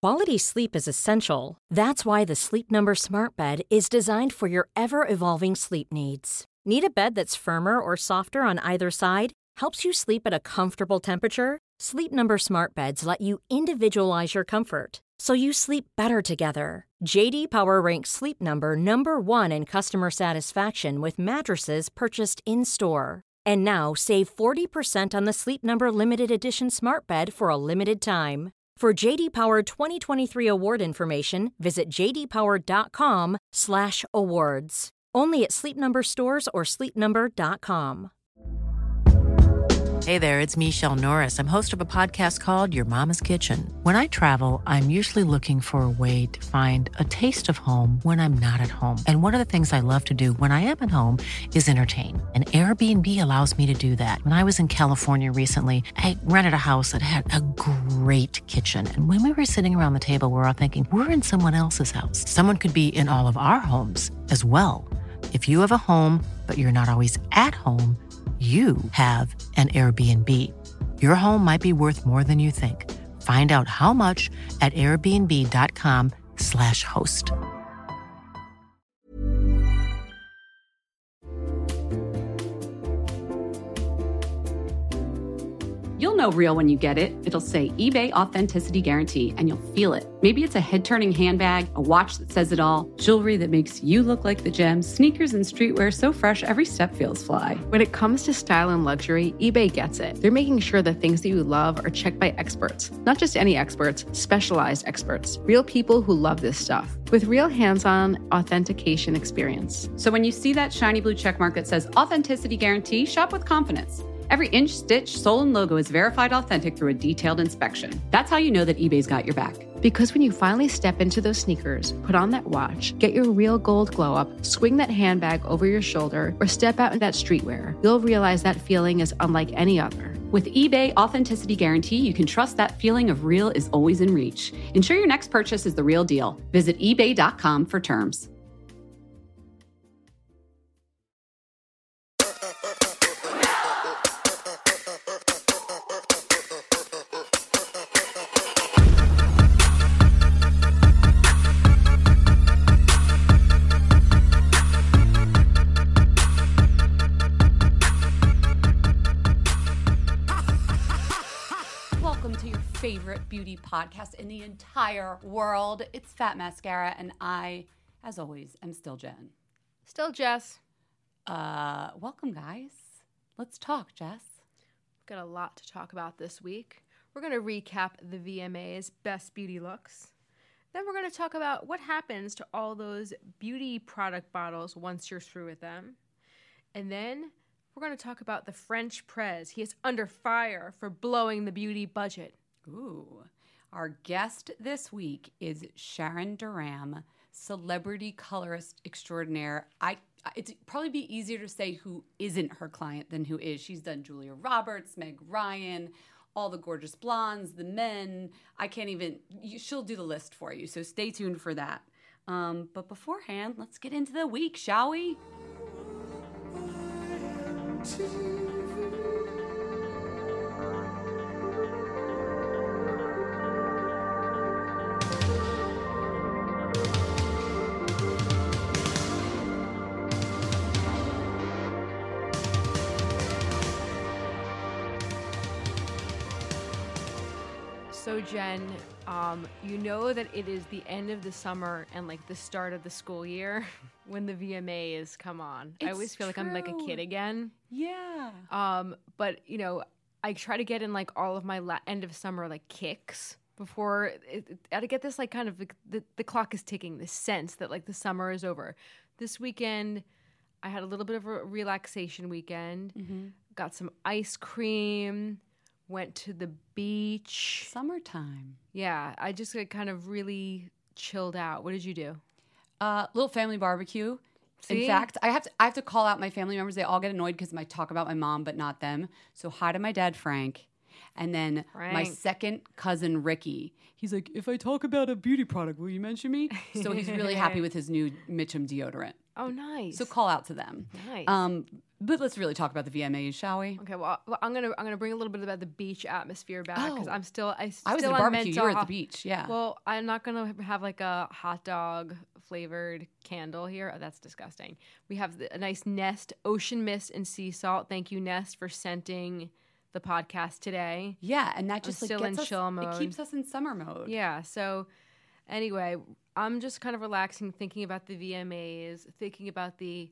Quality sleep is essential. That's why the Sleep Number Smart Bed is designed for your ever-evolving sleep needs. Need a bed that's firmer or softer on either side? Helps you sleep at a comfortable temperature? Sleep Number Smart Beds let you individualize your comfort, so you sleep better together. J.D. Power ranks Sleep Number number one in customer satisfaction with mattresses purchased in-store. And now, save 40% on the Sleep Number Limited Edition Smart Bed for a limited time. For J.D. Power 2023 award information, visit jdpower.com/awards. Only at Sleep Number stores or sleepnumber.com. Hey there, it's Michelle Norris. I'm host of a podcast called Your Mama's Kitchen. When I travel, I'm usually looking for a way to find a taste of home when I'm not at home. And one of the things I love to do when I am at home is entertain. And Airbnb allows me to do that. When I was in California recently, I rented a house that had a great kitchen. And when we were sitting around the table, we were all thinking, we're in someone else's house. Someone could be in all of our homes as well. If you have a home, but you're not always at home, you have an Airbnb. Your home might be worth more than you think. Find out how much at airbnb.com/host. You'll know real when you get it. It'll say eBay Authenticity Guarantee, and you'll feel it. Maybe it's a head-turning handbag, a watch that says it all, jewelry that makes you look like the gems, sneakers and streetwear so fresh every step feels fly. When it comes to style and luxury, eBay gets it. They're making sure the things that you love are checked by experts. Not just any experts, specialized experts. Real people who love this stuff. With real hands-on authentication experience. So when you see that shiny blue checkmark that says Authenticity Guarantee, shop with confidence. Every inch, stitch, sole, and logo is verified authentic through a detailed inspection. That's how you know that eBay's got your back. Because when you finally step into those sneakers, put on that watch, get your real gold glow up, swing that handbag over your shoulder, or step out in that streetwear, you'll realize that feeling is unlike any other. With eBay Authenticity Guarantee, you can trust that feeling of real is always in reach. Ensure your next purchase is the real deal. Visit ebay.com for terms. Favorite beauty podcast in the entire world. It's Fat Mascara, and I, as always, am still Jen. Still Jess. Welcome, guys. Let's talk, Jess. We've got a lot to talk about this week. We're going to recap the VMA's Best Beauty Looks. Then we're going to talk about what happens to all those beauty product bottles once you're through with them. And then we're going to talk about the French Prez. He is under fire for blowing the beauty budget. Ooh. Our guest this week is Sharon Durham, celebrity colorist extraordinaire. It'd probably be easier to say who isn't her client than who is. She's done Julia Roberts, Meg Ryan, all the gorgeous blondes, the men. She'll do the list for you, so stay tuned for that. But beforehand, let's get into the week, shall we? So Jen, you know that it is the end of the summer and like the start of the school year when the VMAs come on. I always feel like I'm like a kid again. Yeah. But you know, I try to get in like all of my end of summer like kicks before I get this like kind of the clock is ticking, this sense that like the summer is over. This weekend, I had a little bit of a relaxation weekend. Mm-hmm. Got some ice cream. Went to the beach. Summertime. Yeah, I just kind of really chilled out. What did you do? Little family barbecue. See? In fact, I have to call out my family members. They all get annoyed because I talk about my mom, but not them. So hi to my dad, Frank. And then my Frank. second cousin, Ricky, he's like, if I talk about a beauty product, will you mention me? So he's really happy with his new Mitchum deodorant. Oh, nice. So call out to them. Nice. But let's really talk about the VMAs, shall we? Okay, well, I'm gonna bring a little bit about the beach atmosphere back because Oh. I still I was still at a on barbecue. mental You were at the health- beach. Yeah. Well, I'm not gonna have like a hot dog flavored candle here. Oh, that's disgusting. We have a nice Nest ocean mist and sea salt. Thank you, Nest, for scenting the podcast today. yeah, and that just like still gets in us, chill it mode. keeps us in summer mode. Yeah. So, anyway, I'm just kind of relaxing, thinking about the VMAs, thinking about the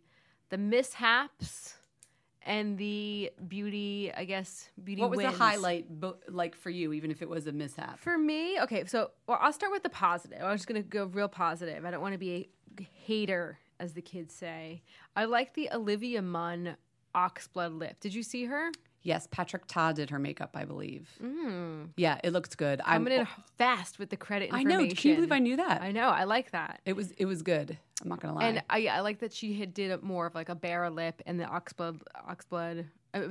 mishaps and the beauty. I guess beauty. What was wins. the highlight like for you, even if it was a mishap? For me? Okay, so I'll start with the positive. I'm just gonna go real positive. I don't want to be a hater, as the kids say. I like the Olivia Munn oxblood lip. Did you see her? Yes, Patrick Ta did her makeup, I believe. Yeah, it looks good. Coming in fast with the credit I information. know. Can you believe I knew that? I know. I like that. It was good. I'm not gonna lie. And I like that she did more of like a bare lip and the oxblood.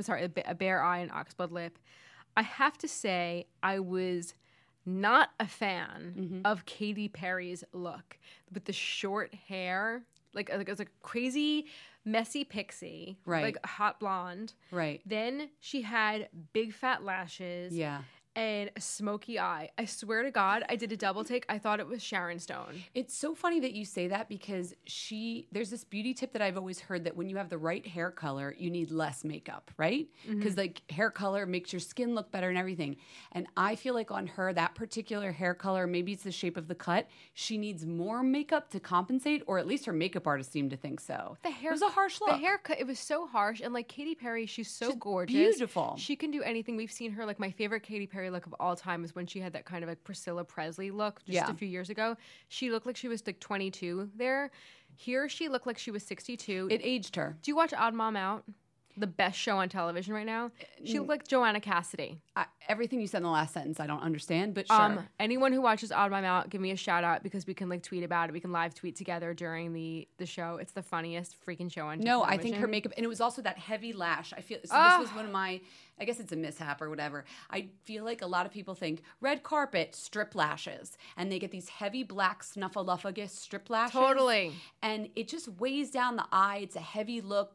A bare eye and oxblood lip. I have to say, I was not a fan of Katy Perry's look with the short hair. Like it was a crazy, messy pixie, Right. like hot blonde. right. Then she had big fat lashes. Yeah. And a smoky eye. I swear to God, I did a double take. I thought it was Sharon Stone. It's so funny that you say that because there's this beauty tip that I've always heard that when you have the right hair color, you need less makeup, right? Because like hair color makes your skin look better and everything. And I feel like on her, that particular hair color, maybe it's the shape of the cut, she needs more makeup to compensate, or at least her makeup artist seemed to think so. It was a harsh look. The haircut, it was so harsh. And like Katy Perry, she's so gorgeous. beautiful. She can do anything. We've seen her, like my favorite Katy Perry look of all time is when she had that kind of like Priscilla Presley look just Yeah. a few years ago. She looked like she was like 22 there. Here she looked like she was 62. It aged her. Do you watch Odd Mom Out? The best show on television right now. She looked like Joanna Cassidy. Everything you said in the last sentence, I don't understand, but sure. Anyone who watches Odd Mom Out, give me a shout out because we can like tweet about it. We can live tweet together during the show. It's the funniest freaking show on No, television. I think her makeup, and it was also that heavy lash. I feel so. This was one of my. I guess it's a mishap or whatever. I feel like a lot of people think red carpet strip lashes, and they get these heavy black snuffleupagus strip lashes. Totally. And it just weighs down the eye. It's a heavy look.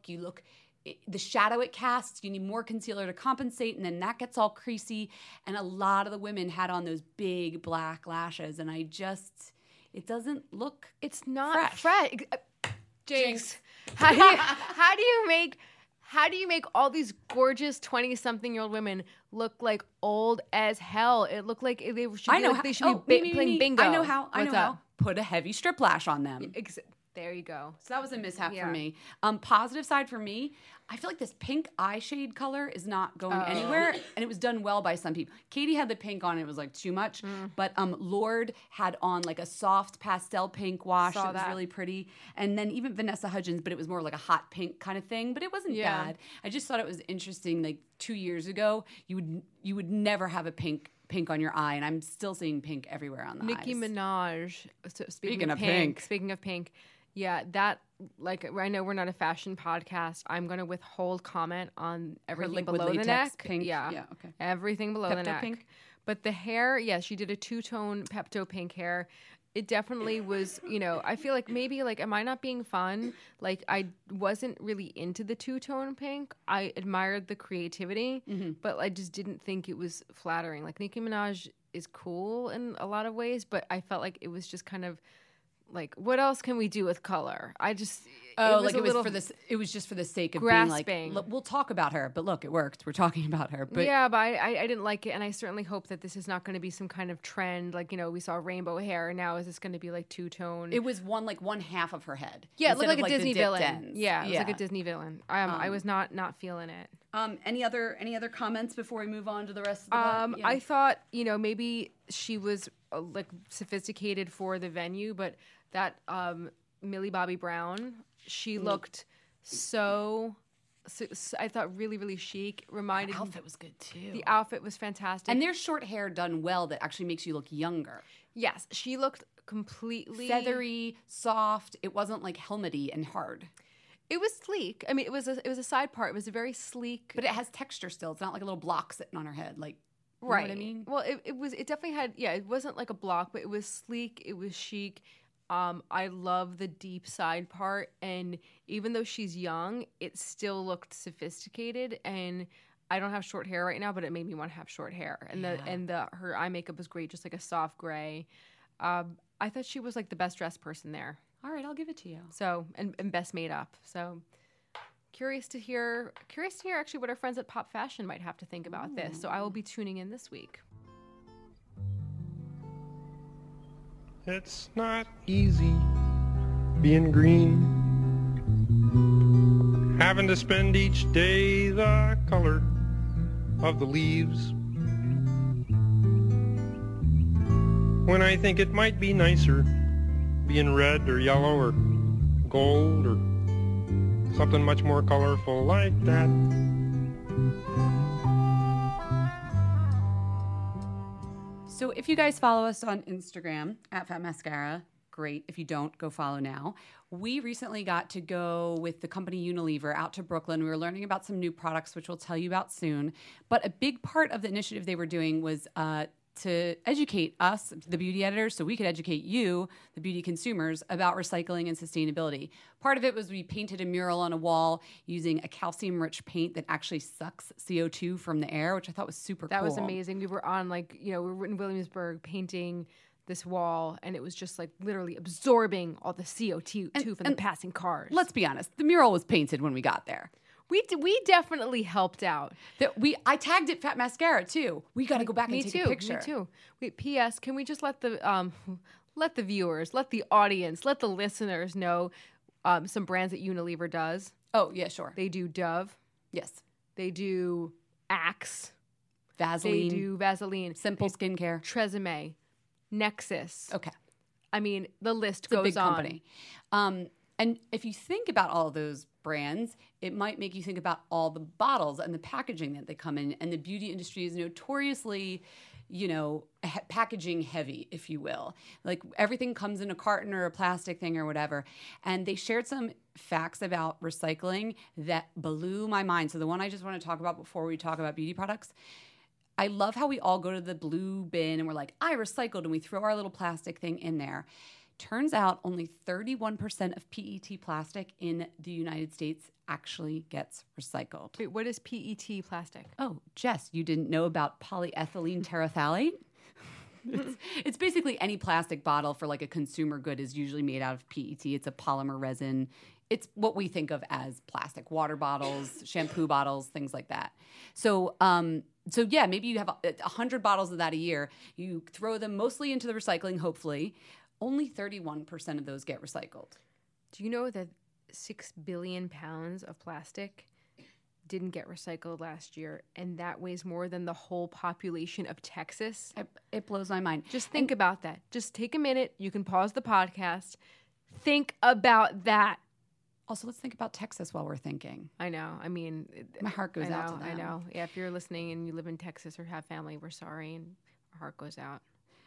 The shadow it casts, you need more concealer to compensate, and then that gets all creasy. And a lot of the women had on those big black lashes, and it doesn't look. It's not fresh. Jinx. How do you make all these gorgeous 20-something-year-old women look like old as hell? It looked like they should be playing bingo. I know how. What's up? Put a heavy strip lash on them. There you go. So that was a mishap Yeah. for me. Positive side for me, I feel like this pink eye shade color is not going anywhere, and it was done well by some people. Katie had the pink on; it was like too much. But Lorde had on like a soft pastel pink wash. Saw It was that. really pretty, and then even Vanessa Hudgens, but it was more like a hot pink kind of thing. But it wasn't bad. I just thought it was interesting. Like 2 years ago, you would never have a pink on your eye, and I'm still seeing pink everywhere on the Nicki eyes. Minaj. So Speaking of pink. Speaking of pink, yeah, that like I know we're not a fashion podcast. I'm gonna withhold comment on everything liquid below the latex neck. pink? Yeah, Yeah, okay. everything below the Pepto neck. pink? But the hair, yeah, she did a two-tone Pepto pink hair. It definitely was, I feel like maybe like, am I not being fun? Like I wasn't really into the two-tone pink. I admired the creativity, but I just didn't think it was flattering. Like Nicki Minaj is cool in a lot of ways, but I felt like it was just kind of like, what else can we do with color? It was just for the sake of grasping. being like, we'll talk about her, but look, it worked. We're talking about her. But yeah, but I didn't like it, and I certainly hope that this is not going to be some kind of trend. Like, we saw rainbow hair, and now is this going to be like two-tone? it was one half of her head. Yeah, it looked instead like of, a Disney the dipped villain. ends. Yeah, it was like a Disney villain. I was not feeling it. Any other comments before we move on to the rest of the I thought, maybe she was like sophisticated for the venue, but that Millie Bobby Brown, she looked so I thought really, really chic. The outfit was good too. The outfit was fantastic. And there's short hair done well that actually makes you look younger. Yes, she looked completely Feathery, soft. It wasn't like helmety and hard. It was sleek. I mean, it was a side part. It was a very sleek. But it has texture still. It's not like a little block sitting on her head. Like You know what I mean? Well, it definitely had, it wasn't like a block, but it was sleek, it was chic. I love the deep side part, and even though she's young, it still looked sophisticated. And I don't have short hair right now, but it made me want to have short hair. And her eye makeup was great, just like a soft gray. I thought she was like the best dressed person there. All right, I'll give it to you. So and best made up. So curious to hear actually what our friends at Pop Fashion might have to think about this. So I will be tuning in this week. It's not easy being green, having to spend each day the color of the leaves, when I think it might be nicer being red or yellow or gold or something much more colorful like that. So if you guys follow us on Instagram at Fat Mascara, great. If you don't, go follow now. We recently got to go with the company Unilever out to Brooklyn. We were learning about some new products, which we'll tell you about soon. But a big part of the initiative they were doing was to educate us, the beauty editors, so we could educate you, the beauty consumers, about recycling and sustainability. Part of it was we painted a mural on a wall using a calcium-rich paint that actually sucks CO2 from the air, which I thought was super cool. That was amazing. We were on we were in Williamsburg painting this wall, and it was just like literally absorbing all the CO2 from the passing cars. Let's be honest, the mural was painted when we got there. We definitely helped out. I tagged it Fat Mascara too. We got to go back and take a picture. Me too. Wait, P.S. Can we just let the viewers, let the audience, let the listeners know some brands that Unilever does? Oh yeah, sure. They do Dove. Yes. They do Axe. Vaseline. They do Vaseline. Simple Skincare. Tresemme. Nexus. Okay. I mean, the list It's a goes big on. company. And if you think about all of those brands, it might make you think about all the bottles and the packaging that they come in. And the beauty industry is notoriously, packaging heavy, if you will. Like everything comes in a carton or a plastic thing or whatever. And they shared some facts about recycling that blew my mind. So the one I just want to talk about before we talk about beauty products, I love how we all go to the blue bin and we're like, I recycled, and we throw our little plastic thing in there. Turns out only 31% of PET plastic in the United States actually gets recycled. Wait, what is PET plastic? Oh, Jess, you didn't know about polyethylene terephthalate? It's basically any plastic bottle for like a consumer good is usually made out of PET. It's a polymer resin. It's what we think of as plastic. Water bottles, shampoo bottles, things like that. So yeah, maybe you have 100 bottles of that a year. You throw them mostly into the recycling, hopefully. Only 31% of those get recycled. Do you know that 6 billion pounds of plastic didn't get recycled last year, and that weighs more than the whole population of Texas? It blows my mind. Just think about that. Just take a minute. You can pause the podcast. Think about that. Also, let's think about Texas while we're thinking. I know. I mean, my heart goes out to them. I know. Yeah, if you're listening and you live in Texas or have family, we're sorry, and our heart goes out.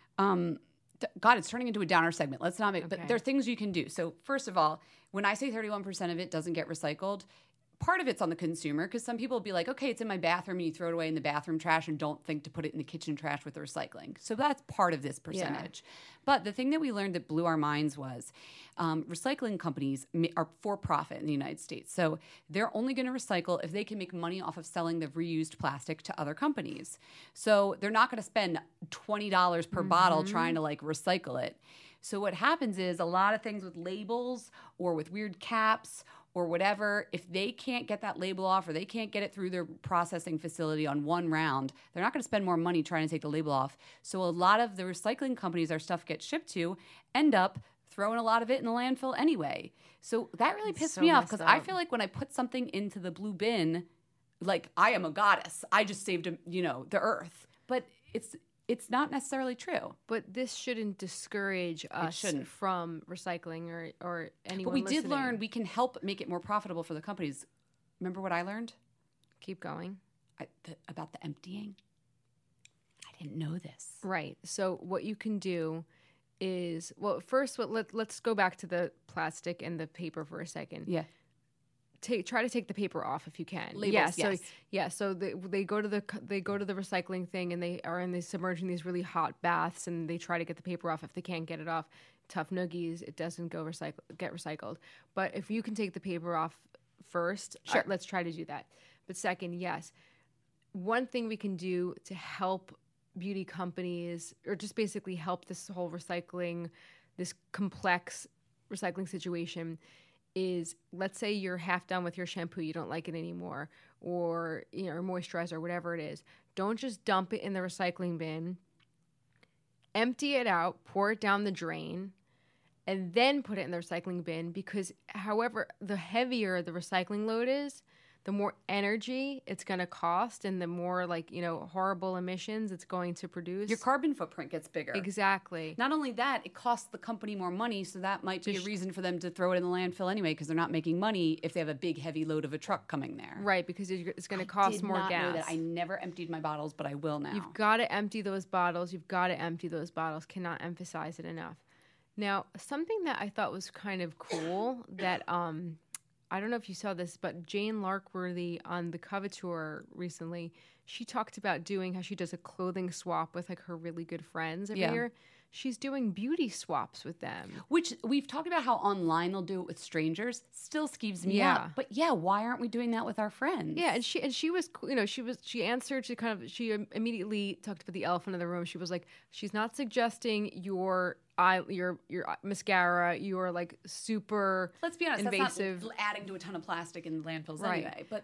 God, it's turning into a downer segment. Let's not make, but there are things you can do. So first of all, when I say 31% of it doesn't get recycled, part of it's on the consumer, because some people will be like, okay, it's in my bathroom, and you throw it away in the bathroom trash and don't think to put it in the kitchen trash with the recycling. So that's part of this percentage. Yeah. But the thing that we learned that blew our minds was recycling companies are for profit in the United States. So they're only going to recycle if they can make money off of selling the reused plastic to other companies. So they're not going to spend $20 per bottle trying to like recycle it. So what happens is a lot of things with labels or with weird caps or whatever, if they can't get that label off or they can't get it through their processing facility on one round, they're not going to spend more money trying to take the label off. So a lot of the recycling companies our stuff gets shipped to end up throwing a lot of it in the landfill anyway. So that really pissed me off, because I feel like when I put something into the blue bin, like I am a goddess. I just saved, the earth. But it's not necessarily true. But this shouldn't discourage us from recycling or anyone. But we did learn we can help make it more profitable for the companies. Remember what I learned? Keep going. About the emptying. I didn't know this. Right. So what you can do is, well, first, let's go back to the plastic and the paper for a second. Yeah. try to take the paper off if you can. Labels, yes. So they go to the recycling thing, and they submerge in these really hot baths, and they try to get the paper off. If they can't get it off, tough noogies, it doesn't get recycled. But if you can take the paper off first, Sure. let's try to do that. But second, yes, one thing we can do to help beauty companies, or just basically help this whole this complex recycling situation, is, let's say you're half done with your shampoo, you don't like it anymore, or or moisturizer, or whatever it is. Don't just dump it in the recycling bin. Empty it out, pour it down the drain, and then put it in the recycling bin, because however, the heavier the recycling load is, the more energy it's going to cost, and the more horrible emissions it's going to produce. Your carbon footprint gets bigger. Exactly. Not only that, it costs the company more money, so that might be a reason for them to throw it in the landfill anyway, because they're not making money if they have a big, heavy load of a truck coming there. Right, because it's going to cost more gas. I did not know that. I never emptied my bottles, but I will now. You've got to empty those bottles. Cannot emphasize it enough. Now, something that I thought was kind of cool that I don't know if you saw this, but Jane Larkworthy on the Coveteur recently, she talked about doing how she does a clothing swap with her really good friends every year. She's doing beauty swaps with them. Which we've talked about how online they'll do it with strangers. Still skeeves me out. But why aren't we doing that with our friends? Yeah, and she was, she answered, she immediately talked about the elephant in the room. She was like, she's not suggesting your mascara, your super let's be honest, invasive. that's not adding to a ton of plastic in landfills anyway. But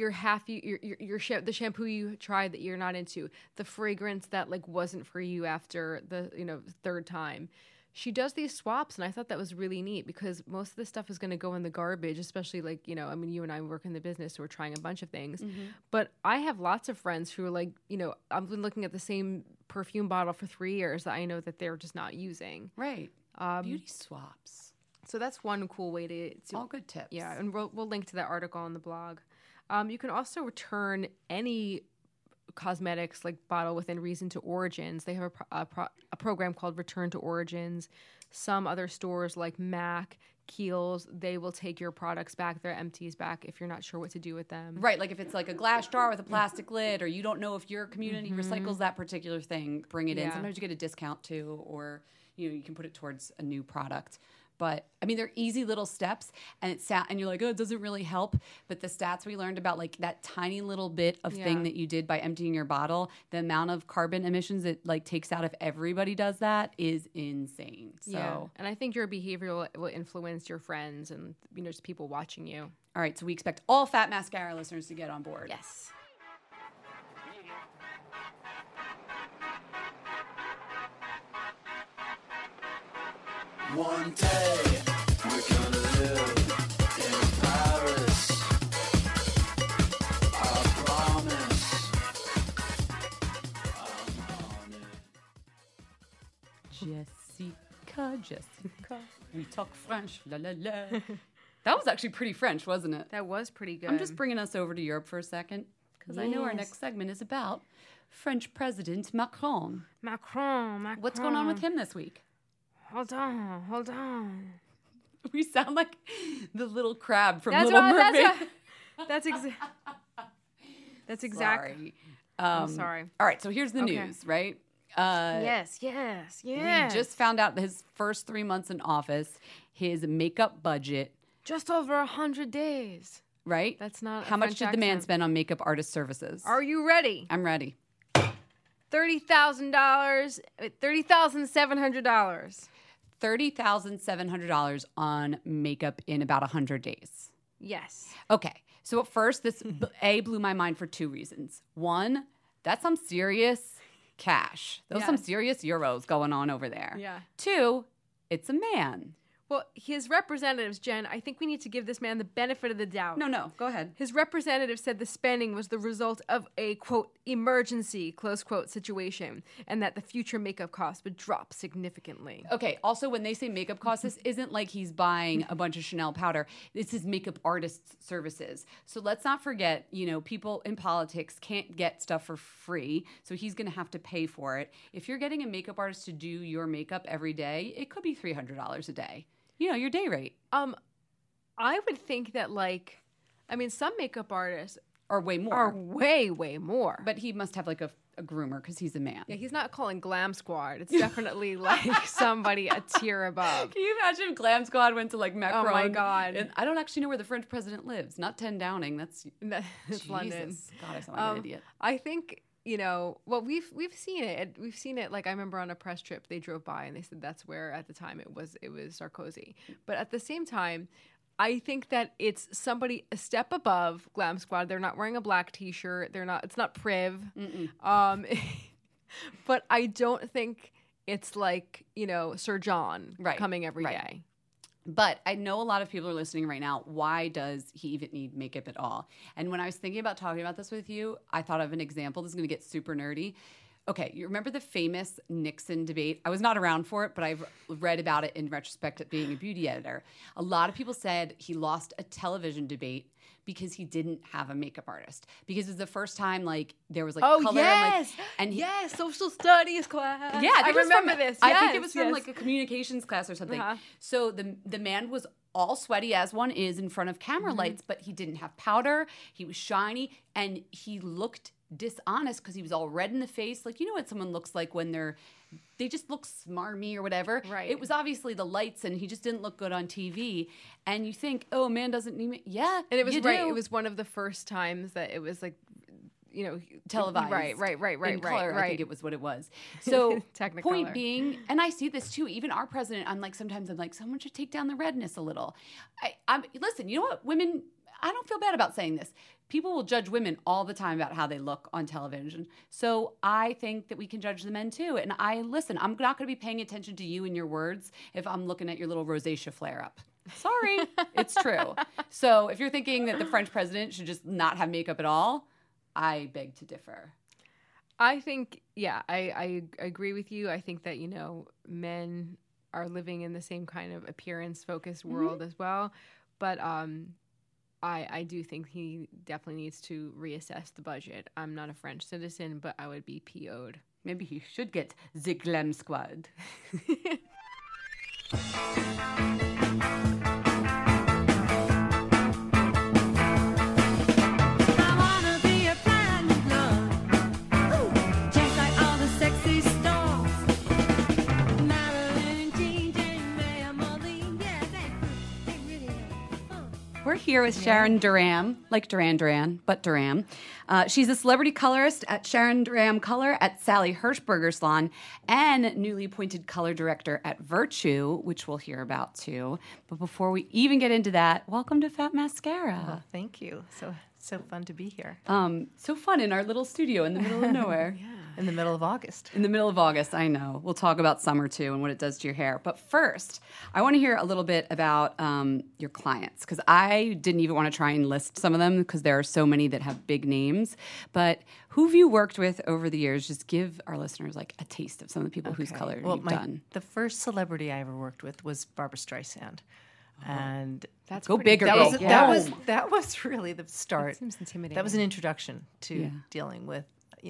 the shampoo you tried that you're not into, the fragrance that wasn't for you after the third time. She does these swaps, and I thought that was really neat, because most of this stuff is going to go in the garbage, especially you and I work in the business, so we're trying a bunch of things. Mm-hmm. But I have lots of friends who are I've been looking at the same perfume bottle for 3 years that I know that they're just not using. Right. Beauty swaps. So that's one cool way to all good tips. Yeah, and we'll link to that article on the blog. You can also return any cosmetics bottle within reason to Origins. They have a program called Return to Origins. Some other stores like MAC, Kiehl's, they will take your products back, their empties back, if you're not sure what to do with them. Right, if it's a glass jar with a plastic lid, or you don't know if your community recycles that particular thing, bring it in. Sometimes you get a discount too, or you can put it towards a new product. But I mean, they're easy little steps, and and you're like, oh, it doesn't really help. But the stats we learned about, that tiny little bit of thing that you did by emptying your bottle, the amount of carbon emissions it takes out if everybody does that is insane. So, and I think your behavior will influence your friends and just people watching you. All right, so we expect all Fat Mascara listeners to get on board. Yes. One day we're gonna live in Paris, I promise. Jessica, we talk French, la la la. That was actually pretty French, wasn't it? That was pretty good. I'm just bringing us over to Europe for a second, because I know our next segment is about French President Macron. Macron. What's going on with him this week? Hold on. We sound like the little crab from Little Mermaid. That's exactly. Sorry. I'm sorry. All right, so here's the news, right? Yes. We just found out his first 3 months in office, his makeup budget. Just over 100 days. Right? That's not How much did the man spend on makeup artist services? Are you ready? I'm ready. $30,000, $30,700. $30,700 on makeup in about 100 days. Yes. Okay. So at first, this blew my mind for 2 reasons. One, that's some serious cash. Those some serious euros going on over there. Yeah. 2, it's a man. Well, his representatives, Jen, I think we need to give this man the benefit of the doubt. No, go ahead. His representative said the spending was the result of a, quote, emergency, close quote, situation, and that the future makeup costs would drop significantly. Okay, also, when they say makeup costs, this isn't like he's buying a bunch of Chanel powder. This is makeup artist services. So let's not forget, people in politics can't get stuff for free, so he's going to have to pay for it. If you're getting a makeup artist to do your makeup every day, it could be $300 a day. Your day rate. I would think that I mean, some makeup artists Or way more. are way, way more. But he must have like a groomer because he's a man. yeah, he's not calling Glam Squad. It's definitely like somebody a tier above. Can you imagine if Glam Squad went to like Macron? Oh my God. And I don't actually know where the French president lives. Not 10 Downing. That's It's London. Jesus. God, I sound like an idiot. I think well, we've seen it. We've seen it. Like I remember on a press trip, they drove by and they said that's where at the time it was Sarkozy. But at the same time, I think that it's somebody a step above Glam Squad. They're not wearing a black T-shirt. It's not Priv. But I don't think it's like Sir John coming every day. But I know a lot of people are listening right now. Why does he even need makeup at all? And when I was thinking about talking about this with you, I thought of an example. This is going to get super nerdy. Okay, you remember the famous Nixon debate? I was not around for it, but I've read about it in retrospect at being a beauty editor. A lot of people said he lost a television debate because he didn't have a makeup artist. Because it was the first time like there was like color yes, social studies class. Yeah, I remember this. I think it was from like a communications class or something. So the man was all sweaty as one is in front of camera lights, but he didn't have powder. He was shiny and he looked dishonest because he was all red in the face. Like, you know what someone looks like when they just look smarmy or whatever. Right. It was obviously the lights and he just didn't look good on TV. And you think, oh, a man doesn't need me. Yeah, And it was you right. do. It was one of the first times that it was like, televised. Right. In color, I think it was what it was. So Technicolor. point being, and I see this too, even our president, sometimes I'm like, someone should take down the redness a little. Listen, you know what, women, I don't feel bad about saying this. People will judge women all the time about how they look on television. So I think that we can judge the men too. And I'm not going to be paying attention to you and your words if I'm looking at your little rosacea flare up. Sorry, it's true. So if you're thinking that the French president should just not have makeup at all, I beg to differ. I think, I agree with you. I think that, men are living in the same kind of appearance-focused world as well. But I do think he definitely needs to reassess the budget. I'm not a French citizen, but I would be PO'd. Maybe he should get the Glam Squad. We're here with Sharon Durham, like Duran Duran, but Durham. She's a celebrity colorist at Sharon Durham Color at Sally Hirschberger Salon and newly appointed color director at Virtue, which we'll hear about too. But before we even get into that, welcome to Fat Mascara. Oh, thank you. So fun to be here. So fun in our little studio in the middle of nowhere. In the middle of August. In the middle of August, I know. We'll talk about summer too and what it does to your hair. But first, I want to hear a little bit about your clients because I didn't even want to try and list some of them because there are so many that have big names. But who have you worked with over the years? Just give our listeners like a taste of some of the people whose color you've done. The first celebrity I ever worked with was Barbra Streisand. And That's Go pretty big or big. go home. that was really the start. Seems intimidating. That was an introduction to Yeah. dealing with,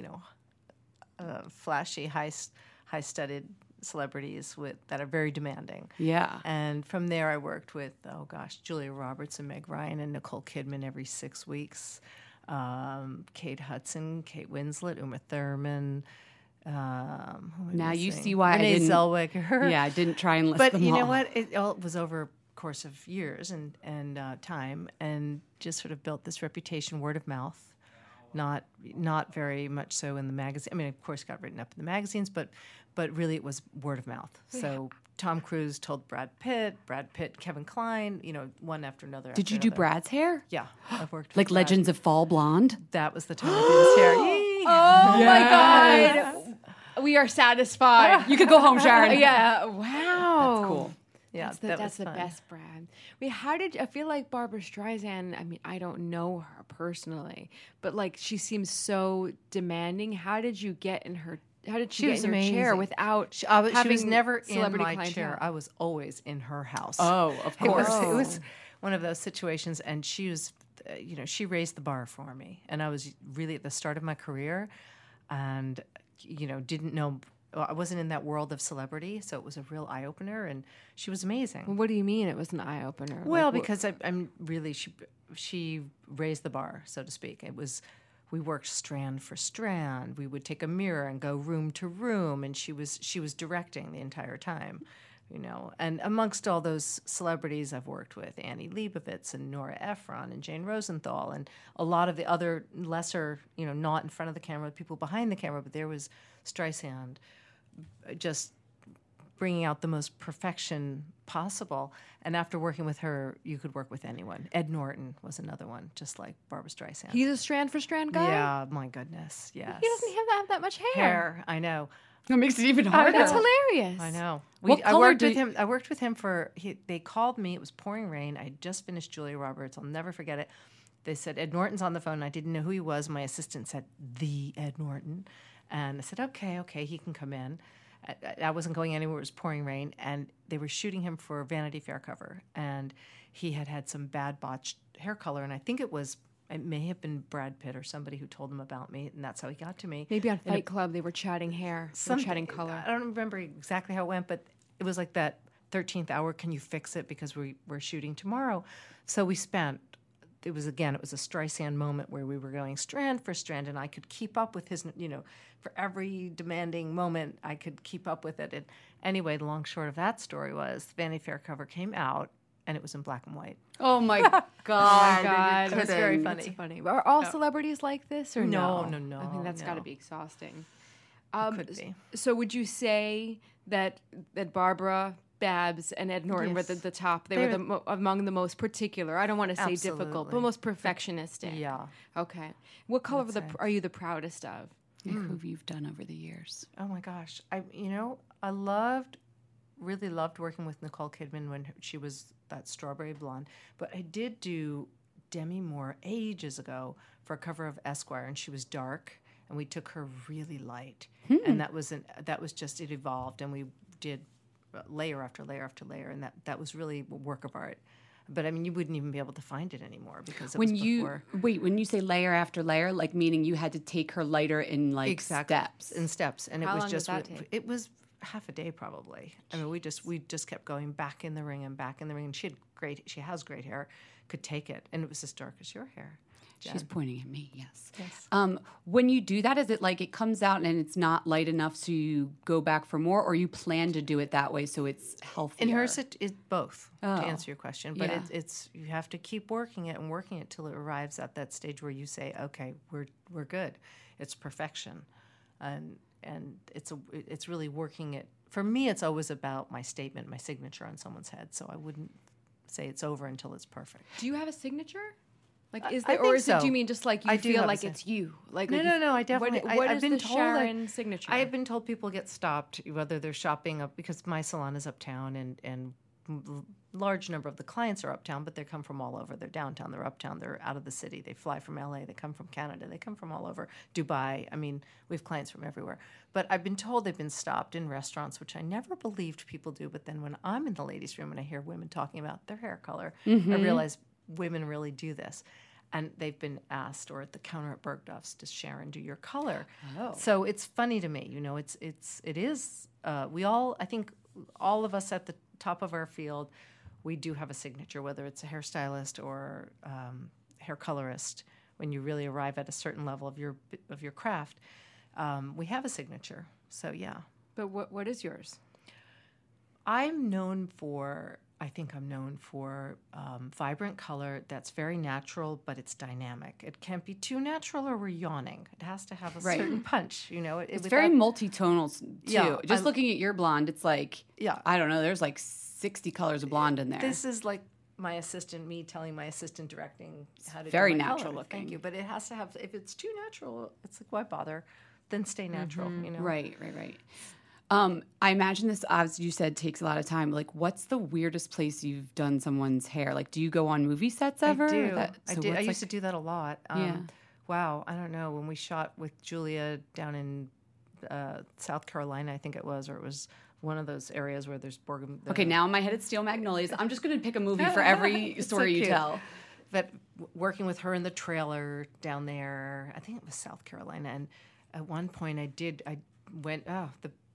flashy, high-studded celebrities that are very demanding. Yeah. And from there, I worked with, Julia Roberts and Meg Ryan and Nicole Kidman every 6 weeks. Kate Hudson, Kate Winslet, Uma Thurman. Now you see why Renee I didn't. Zellweger. Yeah, I didn't try and list But them you all. know what? It all was over a course of years and time, and just sort of built this reputation, word of mouth. Not very much so in the magazine. I mean, of course, it got written up in the magazines, but really it was word of mouth. So Tom Cruise told Brad Pitt, Kevin Kline, one after another. Did you do Brad's hair? Yeah, I've worked with Like Brad. Legends of Fall Blonde? That was the time I did his hair. Yay! Oh my God. We are satisfied. You could go home, Sharon. Yeah. Wow. That's cool. Yeah, That's was the fun. best, Brad. I feel like Barbra Streisand, I don't know her personally, but like she seems so demanding. How did you get in her She was get in her chair amazing. without She was having never in celebrity my clientele? chair. I was always in her house. Oh, of It was, course. it was one of those situations, and she was, she raised the bar for me. And I was really at the start of my career and, didn't know I wasn't in that world of celebrity, so it was a real eye opener, and she was amazing. What do you mean it was an eye opener? Well, because I'm really she raised the bar, so to speak. It was we worked strand for strand. We would take a mirror and go room to room, and she was directing the entire time, you know. And amongst all those celebrities I've worked with, Annie Leibovitz and Nora Ephron and Jane Rosenthal, and a lot of the other lesser, you know, not in front of the camera, people behind the camera, but there was Streisand, just bringing out the most perfection possible. And after working with her, you could work with anyone. Ed Norton was another one, just like Barbara Streisand. He's a strand for strand guy? Yeah, my goodness, yes. He doesn't have that much hair. I know. That makes it even harder. That's hilarious. I know. What I color worked do with you- him. I worked with him they called me. It was pouring rain. I had just finished Julia Roberts. I'll never forget it. They said, Ed Norton's on the phone. I didn't know who he was. My assistant said, the Ed Norton. And I said, okay, he can come in. I wasn't going anywhere. It was pouring rain. And they were shooting him for Vanity Fair cover. And he had some bad botched hair color. And I think it may have been Brad Pitt or somebody who told him about me. And that's how he got to me. Maybe on Fight Club they were chatting hair, they were chatting color. I don't remember exactly how it went, but it was like that 13th hour, can you fix it? Because we're shooting tomorrow. So we spent, it was a Streisand moment where we were going strand for strand, and I could keep up with his, you know, for every demanding moment, I could keep up with it. And anyway, the long short of that story was the Vanity Fair cover came out, and it was in black and white. Oh my Oh God. my God, It was very That's funny. funny. Are all celebrities like this or No, no? no, I think that's no. got to be exhausting. Could be. So would you say that Barbara, Babs, and Ed Norton were Yes. the top? They were among the most particular. I don't want to say difficult, but Absolutely. most perfectionistic. Yeah. Okay. What color That's it. are you the proudest of? Who you've done over the years. Oh my gosh. I really loved working with Nicole Kidman when she was that strawberry blonde. But I did do Demi Moore ages ago for a cover of Esquire, and she was dark, and we took her really light. And that was just, it evolved, and we did layer after layer after layer, and that was really a work of art. But I mean, you wouldn't even be able to find it anymore because it was before. When you say layer after layer, like meaning you had to take her lighter in like steps. In steps, and How it was long just did that take? it was half a day probably. I mean, we just kept going back in the ring and back in the ring. And she has great hair, could take it, and it was as dark as your hair. She's pointing at me. Yes. Yes. When you do that, is it like it comes out and it's not light enough, so you go back for more, or you plan to do it that way so it's healthier? In hers, it's both. Oh. To answer your question, but Yeah. it's you have to keep working it till it arrives at that stage where you say, okay, we're good. It's perfection, and it's really working it. For me, it's always about my statement, my signature on someone's head. So I wouldn't say it's over until it's perfect. Do you have a signature? Like, is I there, or think is it? Do so. you mean just like you I do feel have a like sig- it's you? Like No, like no, you- no. I definitely. What I've is been the told Sharon signature? I've been told people get stopped whether they're shopping up because my salon is uptown and large number of the clients are uptown, but they come from all over. They're downtown, they're uptown, they're out of the city. They fly from LA, they come from Canada, they come from all over. Dubai. I mean, we have clients from everywhere. But I've been told they've been stopped in restaurants, which I never believed people do. But then when I'm in the ladies' room and I hear women talking about their hair color, I realize women really do this. And they've been asked, or at the counter at Bergdorf's, does Sharon do your color? Oh. So it's funny to me, you know. It is. We all, I think, all of us at the top of our field, we do have a signature, whether it's a hairstylist or hair colorist. When you really arrive at a certain level of your craft, we have a signature. So yeah, But what is yours? I think I'm known for vibrant color that's very natural, but it's dynamic. It can't be too natural or we're yawning. It has to have a Right. certain punch, you know. It's very multi-tonal too. Yeah, Just looking at your blonde, it's like, Yeah. I don't know, there's like 60 colors of blonde in there. This is like my assistant, me telling my assistant directing how to very do my natural color. looking. Thank you, but it has to have. If it's too natural, it's like, why bother? Then stay natural. You know. Right. I imagine this, as you said, takes a lot of time. Like, what's the weirdest place you've done someone's hair? Like, do you go on movie sets ever? I do. So I what's used to do that a lot. Yeah. Wow. I don't know. When we shot with Julia down in South Carolina, I think it was, or it was one of those areas where there's Okay, now in my head it's Steel Magnolias. I'm just going to pick a movie for every It's story so you cute. tell. But working with her in the trailer down there, I think it was South Carolina, and at one point I went, the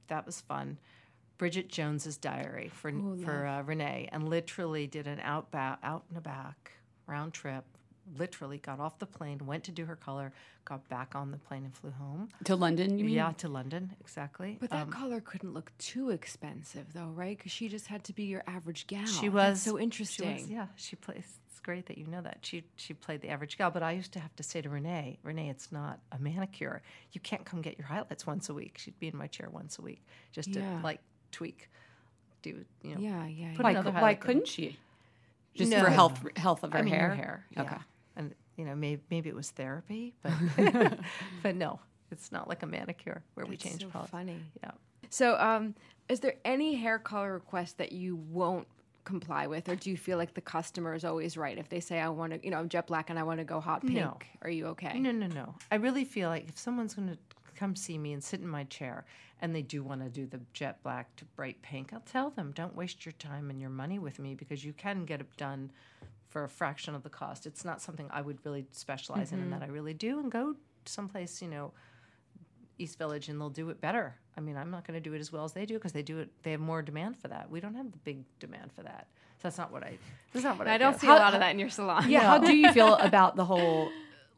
that was fun. Bridget Jones's Diary for Renee, and literally did an out and a back round trip. Literally got off the plane, went to do her color, got back on the plane and flew home. To London, you mean? Yeah, to London, exactly. But that color couldn't look too expensive, though, right? Because she just had to be your average gal. She That's was so interesting. She plays. It's great that you know that. She played the average gal, but I used to have to say to Renee, it's not a manicure. You can't come get your highlights once a week. She'd be in my chair once a week just to like tweak, do Yeah. Put Why, another why highlight in. couldn't she? Just No. for health of her I mean, hair? her hair. Yeah. Okay. And maybe it was therapy, but but no, it's not like a manicure where we change so polish. funny. Yeah. So, is there any hair color request that you won't comply with, or do you feel like the customer is always right if they say, "I want to, I'm jet black and I want to go hot pink"? No. Are you okay? No. I really feel like if someone's going to come see me and sit in my chair and they do want to do the jet black to bright pink, I'll tell them, don't waste your time and your money with me because you can get it done for a fraction of the cost. It's not something I would really specialize in and that I really do, and go someplace, East Village, and they'll do it better. I mean, I'm not going to do it as well as they do because they have more demand for that. We don't have the big demand for that. So that's not what I don't do. see a lot of that in your salon. Yeah. How do you feel about the whole,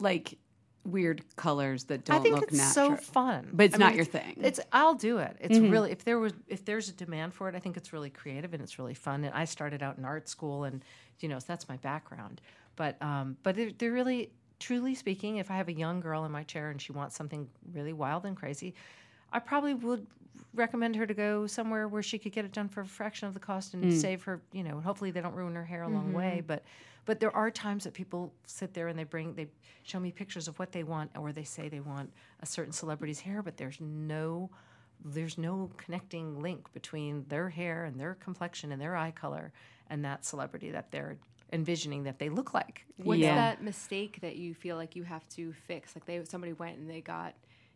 weird colors that don't I think look it's natural? so fun, But it's I not mean, your thing. I'll do it. It's really if there's a demand for it, I think it's really creative and it's really fun. And I started out in art school, and so that's my background. But they're really, truly speaking, if I have a young girl in my chair and she wants something really wild and crazy, I probably would recommend her to go somewhere where she could get it done for a fraction of the cost and save her. Hopefully they don't ruin her hair along the way, but there are times that people sit there and they show me pictures of what they want, or they say they want a certain celebrity's hair, but there's no connecting link between their hair and their complexion and their eye color and that celebrity that they're envisioning that they look like. What's that mistake that you feel like you have to fix? Like somebody went and they got,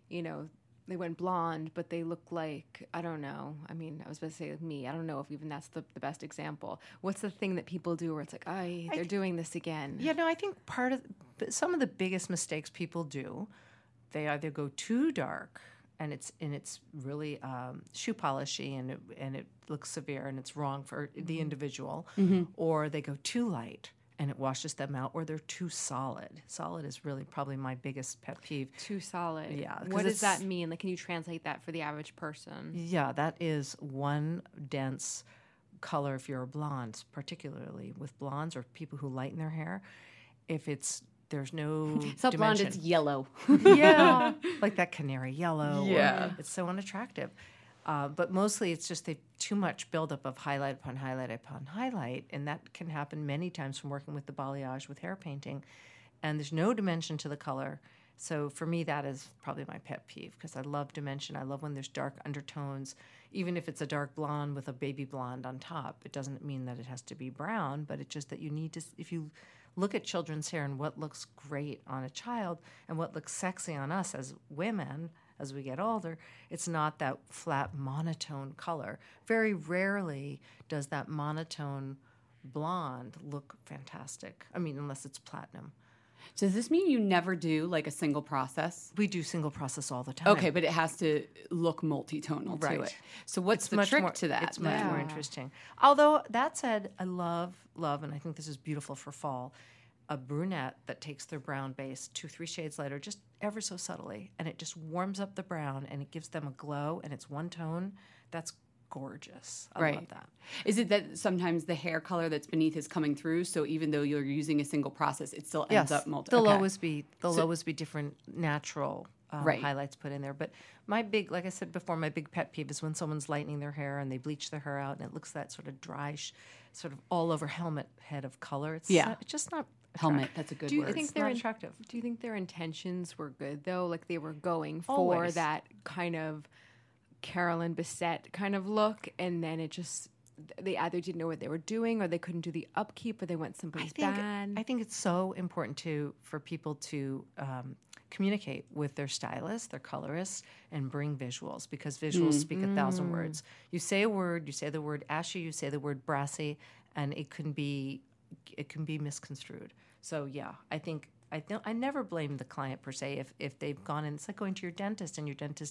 they went blonde, but they look like, I don't know. I mean, I was about to say me. I don't know if even that's the best example. What's the thing that people do where it's like, they're doing this again? Yeah, no, I think some of the biggest mistakes people do, they either go too dark and it's really shoe polishy and it looks severe and it's wrong for the individual, or they go too light and it washes them out, or they're too solid. Solid is really probably my biggest pet peeve. Too solid. Yeah. What does that mean? Like, can you translate that for the average person? Yeah, that is one dense color if you're a blonde, particularly with blondes or people who lighten their hair. If there's no It's not blonde, dimension. it's yellow. Yeah, like that canary yellow. Yeah. It's so unattractive. But mostly it's just too much buildup of highlight upon highlight upon highlight, and that can happen many times from working with the balayage with hair painting, and there's no dimension to the color. So for me, that is probably my pet peeve because I love dimension. I love when there's dark undertones, even if it's a dark blonde with a baby blonde on top. It doesn't mean that it has to be brown, but it's just that you need to, if you look at children's hair and what looks great on a child and what looks sexy on us as women as we get older, it's not that flat monotone color. Very rarely does that monotone blonde look fantastic. I mean, unless it's platinum. So does this mean you never do a single process? We do single process all the time. Okay, but it has to look multi-tonal to Right. it. So what's the much trick more, to that? It's much then? more interesting. Although, that said, I love, and I think this is beautiful for fall, a brunette that takes their brown base 2-3 shades lighter, just ever so subtly, and it just warms up the brown, and it gives them a glow, and it's one tone. That's gorgeous. I love that. Is it that sometimes the hair color that's beneath is coming through, so even though you're using a single process, it still ends up multi? There'll okay. always be different natural highlights put in there. But like I said before, my big pet peeve is when someone's lightening their hair and they bleach their hair out and it looks that sort of dry, sort of all over helmet head of color. It's just not helmet. attractive. That's a good Do you word. think It's not attractive. Do you think their intentions were good though? Like they were going for Always. that kind of Carolyn Bessette kind of look, and then it just they either didn't know what they were doing, or they couldn't do the upkeep, or they went someplace bad. I think it's so important for people to communicate with their stylists, their colorists, and bring visuals, because visuals speak 1,000 words. You say a word, you say the word ashy, you say the word brassy, and it can be misconstrued. So yeah, I never blame the client per se if they've gone in. It's like going to your dentist and your dentist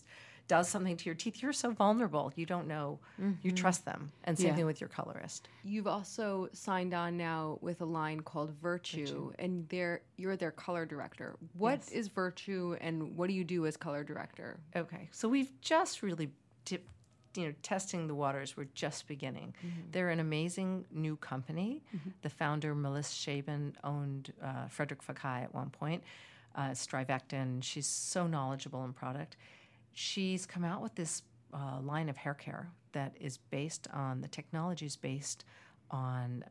does something to your teeth, you're so vulnerable. You don't know. You trust them. And same Yeah. thing with your colorist. You've also signed on now with a line called Virtue, and you're their color director. What is Virtue, and what do you do as color director? Okay, so we've just really testing the waters. We're just beginning. They're an amazing new company. The founder, Melissa Shaban, owned Frederick Fekkai at one point, Strivectin. She's so knowledgeable in product. She's come out with this line of hair care that is based on, the technology is based on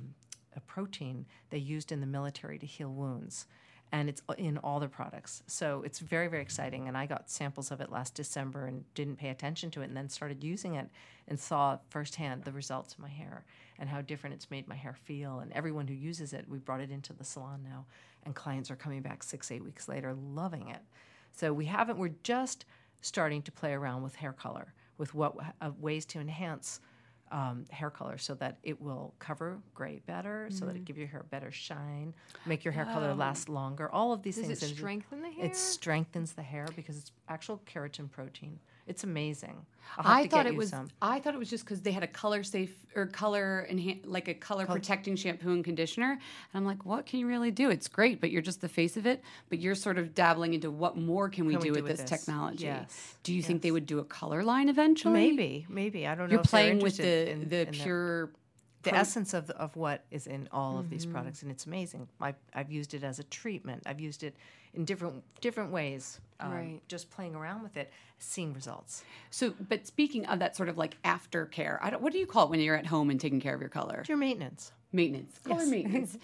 a protein they used in the military to heal wounds. And it's in all their products. So it's very, very exciting. And I got samples of it last December and didn't pay attention to it, and then started using it and saw firsthand the results of my hair and how different it's made my hair feel. And everyone who uses it, we brought it into the salon now, and clients are coming back 6-8 weeks later loving it. So we're just starting to play around with hair color, with ways to enhance hair color so that it will cover gray better, so that it give your hair better shine, make your hair color last longer. All of these Does things. it strengthen the hair? It strengthens the hair because it's actual keratin protein. It's amazing. I'll have I to thought get it you was. some. I thought it was just because they had a color safe or like a color protecting shampoo and conditioner. And I'm like, what can you really do? It's great, but you're just the face of it. But you're sort of dabbling into what more can we do with this technology? Yes. Do you think they would do a color line eventually? Maybe. I don't know. You're if they're playing with interested the in the that. pure. The essence of what is in all of these products, and it's amazing. I've used it as a treatment. I've used it in different ways, Right. just playing around with it, seeing results. So, but speaking of that sort of like aftercare, what do you call it when you're at home and taking care of your color? Your maintenance. Maintenance, color maintenance.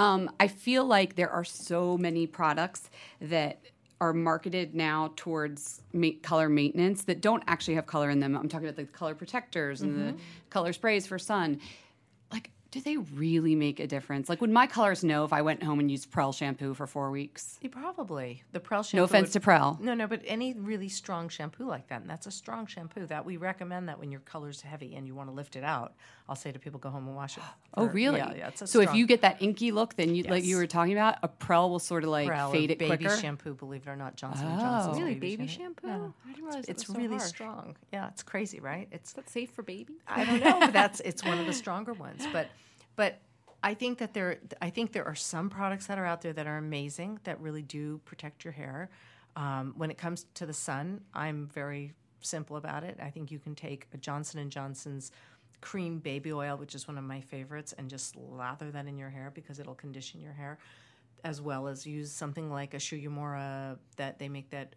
I feel like there are so many products that are marketed now towards color maintenance that don't actually have color in them. I'm talking about the color protectors and the color sprays for sun. Like, do they really make a difference? Like, would my colors know if I went home and used Prel shampoo for 4 weeks? Probably. The Prel shampoo. No offense to Prel. No, but any really strong shampoo like that, and that's a strong shampoo, that we recommend that when your color's heavy and you want to lift it out, I'll say to people, go home and wash it. Oh, really? Yeah, it's a so if strong you get that inky look, then like you Yes. were talking about, a Prel will sort of like Prel fade or it baby quicker. shampoo, believe it or not, Johnson & Johnson's Really, baby shampoo? Yeah. I didn't realize It's it was so really harsh. strong. Yeah, it's crazy, right? Is that safe for baby? I don't know, but it's one of the stronger ones. But I think that there are some products that are out there that are amazing, that really do protect your hair. When it comes to the sun, I'm very simple about it. I think you can take a Johnson & Johnson's cream baby oil, which is one of my favorites, and just lather that in your hair because it'll condition your hair, as well as use something like a Shuyamura that they make, that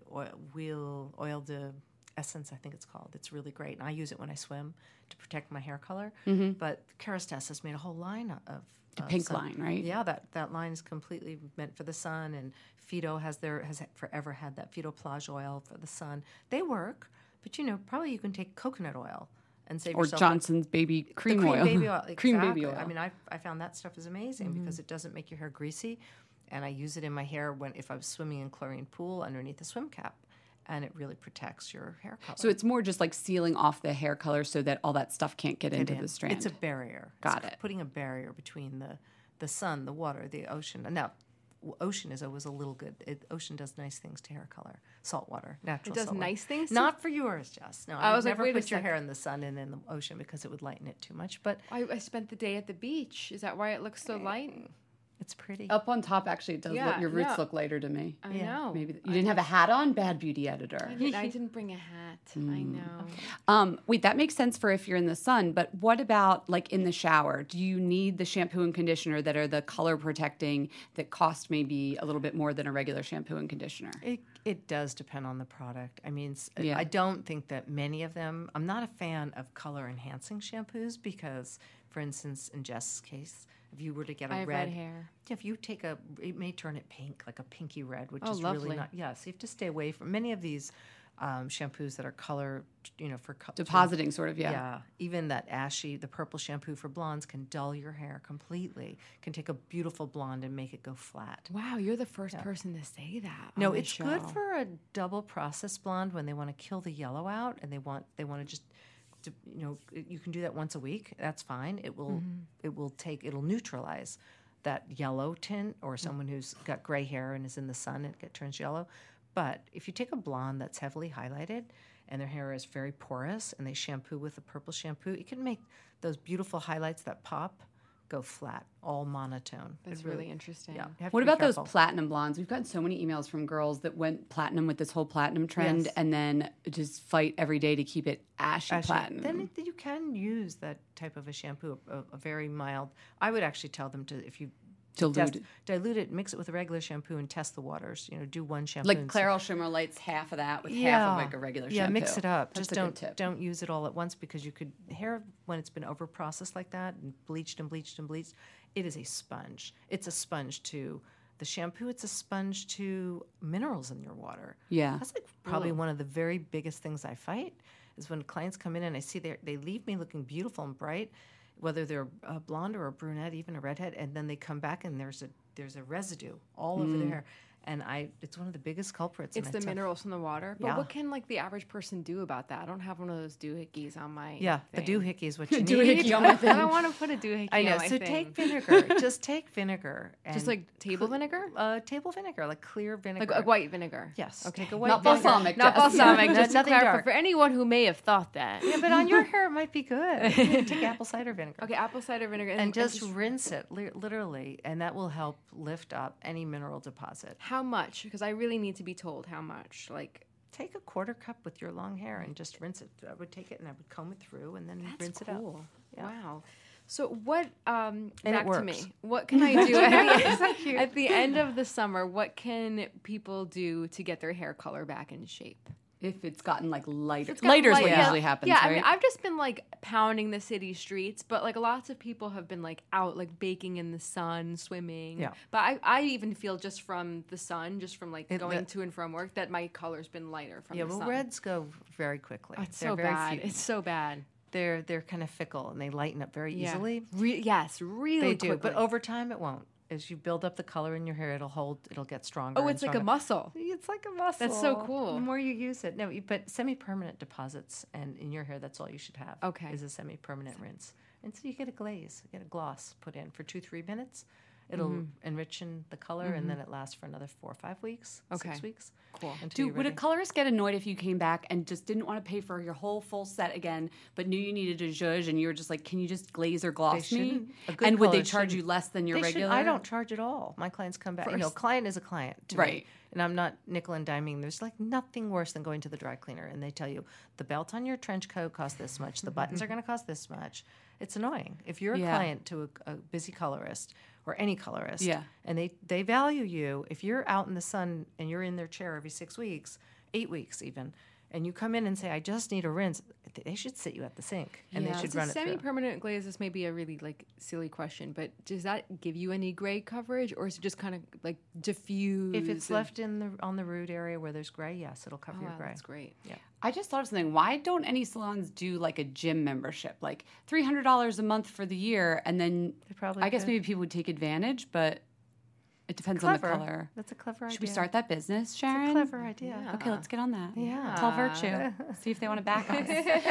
oil de essence, I think it's called. It's really great, and I use it when I swim to protect my hair color. But Kerastase has made a whole line of The pink sun. line, right? Yeah, that line is completely meant for the sun, and Fido has forever had that Fido Plage oil for the sun. They work, but probably you can take coconut oil and save Or yourself Johnson's baby the cream oil. baby oil. Cream exactly. baby oil. I mean, I found that stuff is amazing because it doesn't make your hair greasy, and I use it in my hair if I was swimming in chlorine pool underneath a swim cap, and it really protects your hair color. So it's more just like sealing off the hair color so that all that stuff can't get into the strand. It's a barrier. Got It's it. Putting a barrier between the sun, the water, the ocean. Now, ocean is always a little good. Ocean does nice things to hair color. Salt water, natural. It does salt water. nice things to- Not for yours, Jess. No, I I was would like, never wait a put your sec. hair in the sun and in the ocean because it would lighten it too much. But I spent the day at the beach. Is that why it looks so light? it's pretty. Up on top, actually, it does Yeah, look, your roots yeah. look lighter to me. I know. Maybe you didn't have a hat on? Bad beauty editor. I didn't bring a hat. I know. Wait, that makes sense for if you're in the sun, but what about like in the shower? Do you need the shampoo and conditioner that are the color protecting that cost maybe a little bit more than a regular shampoo and conditioner? It does depend on the product. I mean, Yeah. I don't think that many of them. I'm not a fan of color enhancing shampoos because, for instance, in Jess's case, if you were to get a I have red hair. if you take it may turn it pink, like a pinky red, which Oh, is lovely. really not. Yeah, so you have to stay away from many of these shampoos that are color, for Depositing, sort of, yeah. Yeah, even that the purple shampoo for blondes can dull your hair completely. Can take a beautiful blonde and make it go flat. Wow, you're the first person to say that. No, on the it's good show. for a double process blonde when they want to kill the yellow out and they want to just, you can do that once a week. That's fine. It'll neutralize that yellow tint, or someone who's got gray hair and is in the sun and it turns yellow. But if you take a blonde that's heavily highlighted and their hair is very porous and they shampoo with a purple shampoo, it can make those beautiful highlights that pop go flat, all monotone. That's really interesting. Yeah. you have What to be about those careful. platinum blondes? We've gotten so many emails from girls that went platinum with this whole platinum trend Yes. and then just fight every day to keep it ashy Actually, platinum. then you can use that type of a shampoo, a very mild. I would actually tell them to, if you dilute it, mix it with a regular shampoo and test the waters. Do one shampoo. like and Clairol Shimmer Lights, half of that with half of like a regular shampoo. Yeah, mix it up. That's Just a good tip. don't use it all at once, because you could hair when it's been over processed like that and bleached and bleached and bleached. It is a sponge. It's a sponge to the shampoo. It's a sponge to minerals in your water. Yeah. That's like probably one of the very biggest things I fight is when clients come in and I see they leave me looking beautiful and bright, whether they're a blonde or a brunette, even a redhead, and then they come back and there's a residue all over their hair. And it's one of the biggest culprits. It's and the I tell- minerals from the water. But Yeah. what can like the average person do about that? I don't have one of those doohickeys on my the thing. doohickey is what you need. Doohickey on my thing. I don't want to put a doohickey I know. on my So thing. take vinegar. Just take vinegar. And Just like table vinegar? table vinegar, like clear vinegar. Like a white vinegar. Yes. Okay. Take a white Not vinegar. balsamic. Not Jess. balsamic, Yeah, just to nothing clarify dark. for anyone who may have thought that. Yeah, but on your hair it might be good. Take apple cider vinegar. Okay, apple cider vinegar. And just rinse it, literally, and that will help lift up any mineral deposit. how much? Because I really need to be told how much. Like, Take a quarter cup with your long hair and just rinse it. I would take it and I would comb it through and then rinse it out. cool. Yeah. Wow. So what? Back it to me. works. What can I do at the end of the summer? What can people do to get their hair color back in shape? If it's gotten like lighter. It's got Lighter is light- what yeah. usually happens, Yeah, right? I mean, I've just been like pounding the city streets, but like lots of people have been like out like baking in the sun, swimming. Yeah. But I even feel just from the sun, just from like going the- to and from work, that my color's been lighter from Yeah, the well, sun. reds go very quickly. Oh, it's They're so very bad. few. It's so bad. They're kind of fickle and they lighten up very easily. Yes, really They do, quickly. but over time it won't. As you build up the color in your hair, it'll get stronger. Oh, and it's like a stronger. muscle. It's like a muscle. That's so cool. The more you use it, but semi-permanent deposits, and in your hair, that's all you should have. Okay. Is a semi-permanent rinse, and so you get a glaze, you get a gloss put in for 2-3 minutes. It'll enrich in the color, and then it lasts for another 4 or 5 weeks, Okay. 6 weeks. Cool. Until you're Would a ready. colorist get annoyed if you came back and just didn't want to pay for your whole full set again, but knew you needed a zhuzh, and you were just like, "Can you just glaze or gloss me?" shouldn't. A good And would they colorist charge you shouldn't. less than your They should- regular? I don't charge at all. My clients come back. Client is a client to me. Right. And I'm not nickel and diming. There's like nothing worse than going to the dry cleaner and they tell you the belt on your trench coat costs this much. The buttons are going to cost this much. It's annoying. If you're a Yeah. client to a busy colorist or any colorist, Yeah. and they value you, if you're out in the sun and you're in their chair every 6 weeks, 8 weeks even, and you come in and say, I just need a rinse, they should sit you at the sink and they should So run it through. semi-permanent glaze, this may be a really like silly question, but does that give you any gray coverage, or is it just kind of like diffuse? If it's and- left on the root area where there's gray, yes, it'll cover Oh, your wow, gray. that's great. Yeah. I just thought of something. Why don't any salons do like a gym membership, like $300 a month for the year, and then They probably I guess could. maybe people would take advantage, but it depends on the Clever. color. That's a clever idea. Should we start that business, It's Sharon? a clever idea. Okay, let's get on that. Yeah. Tell Virtue. See if they want to back us.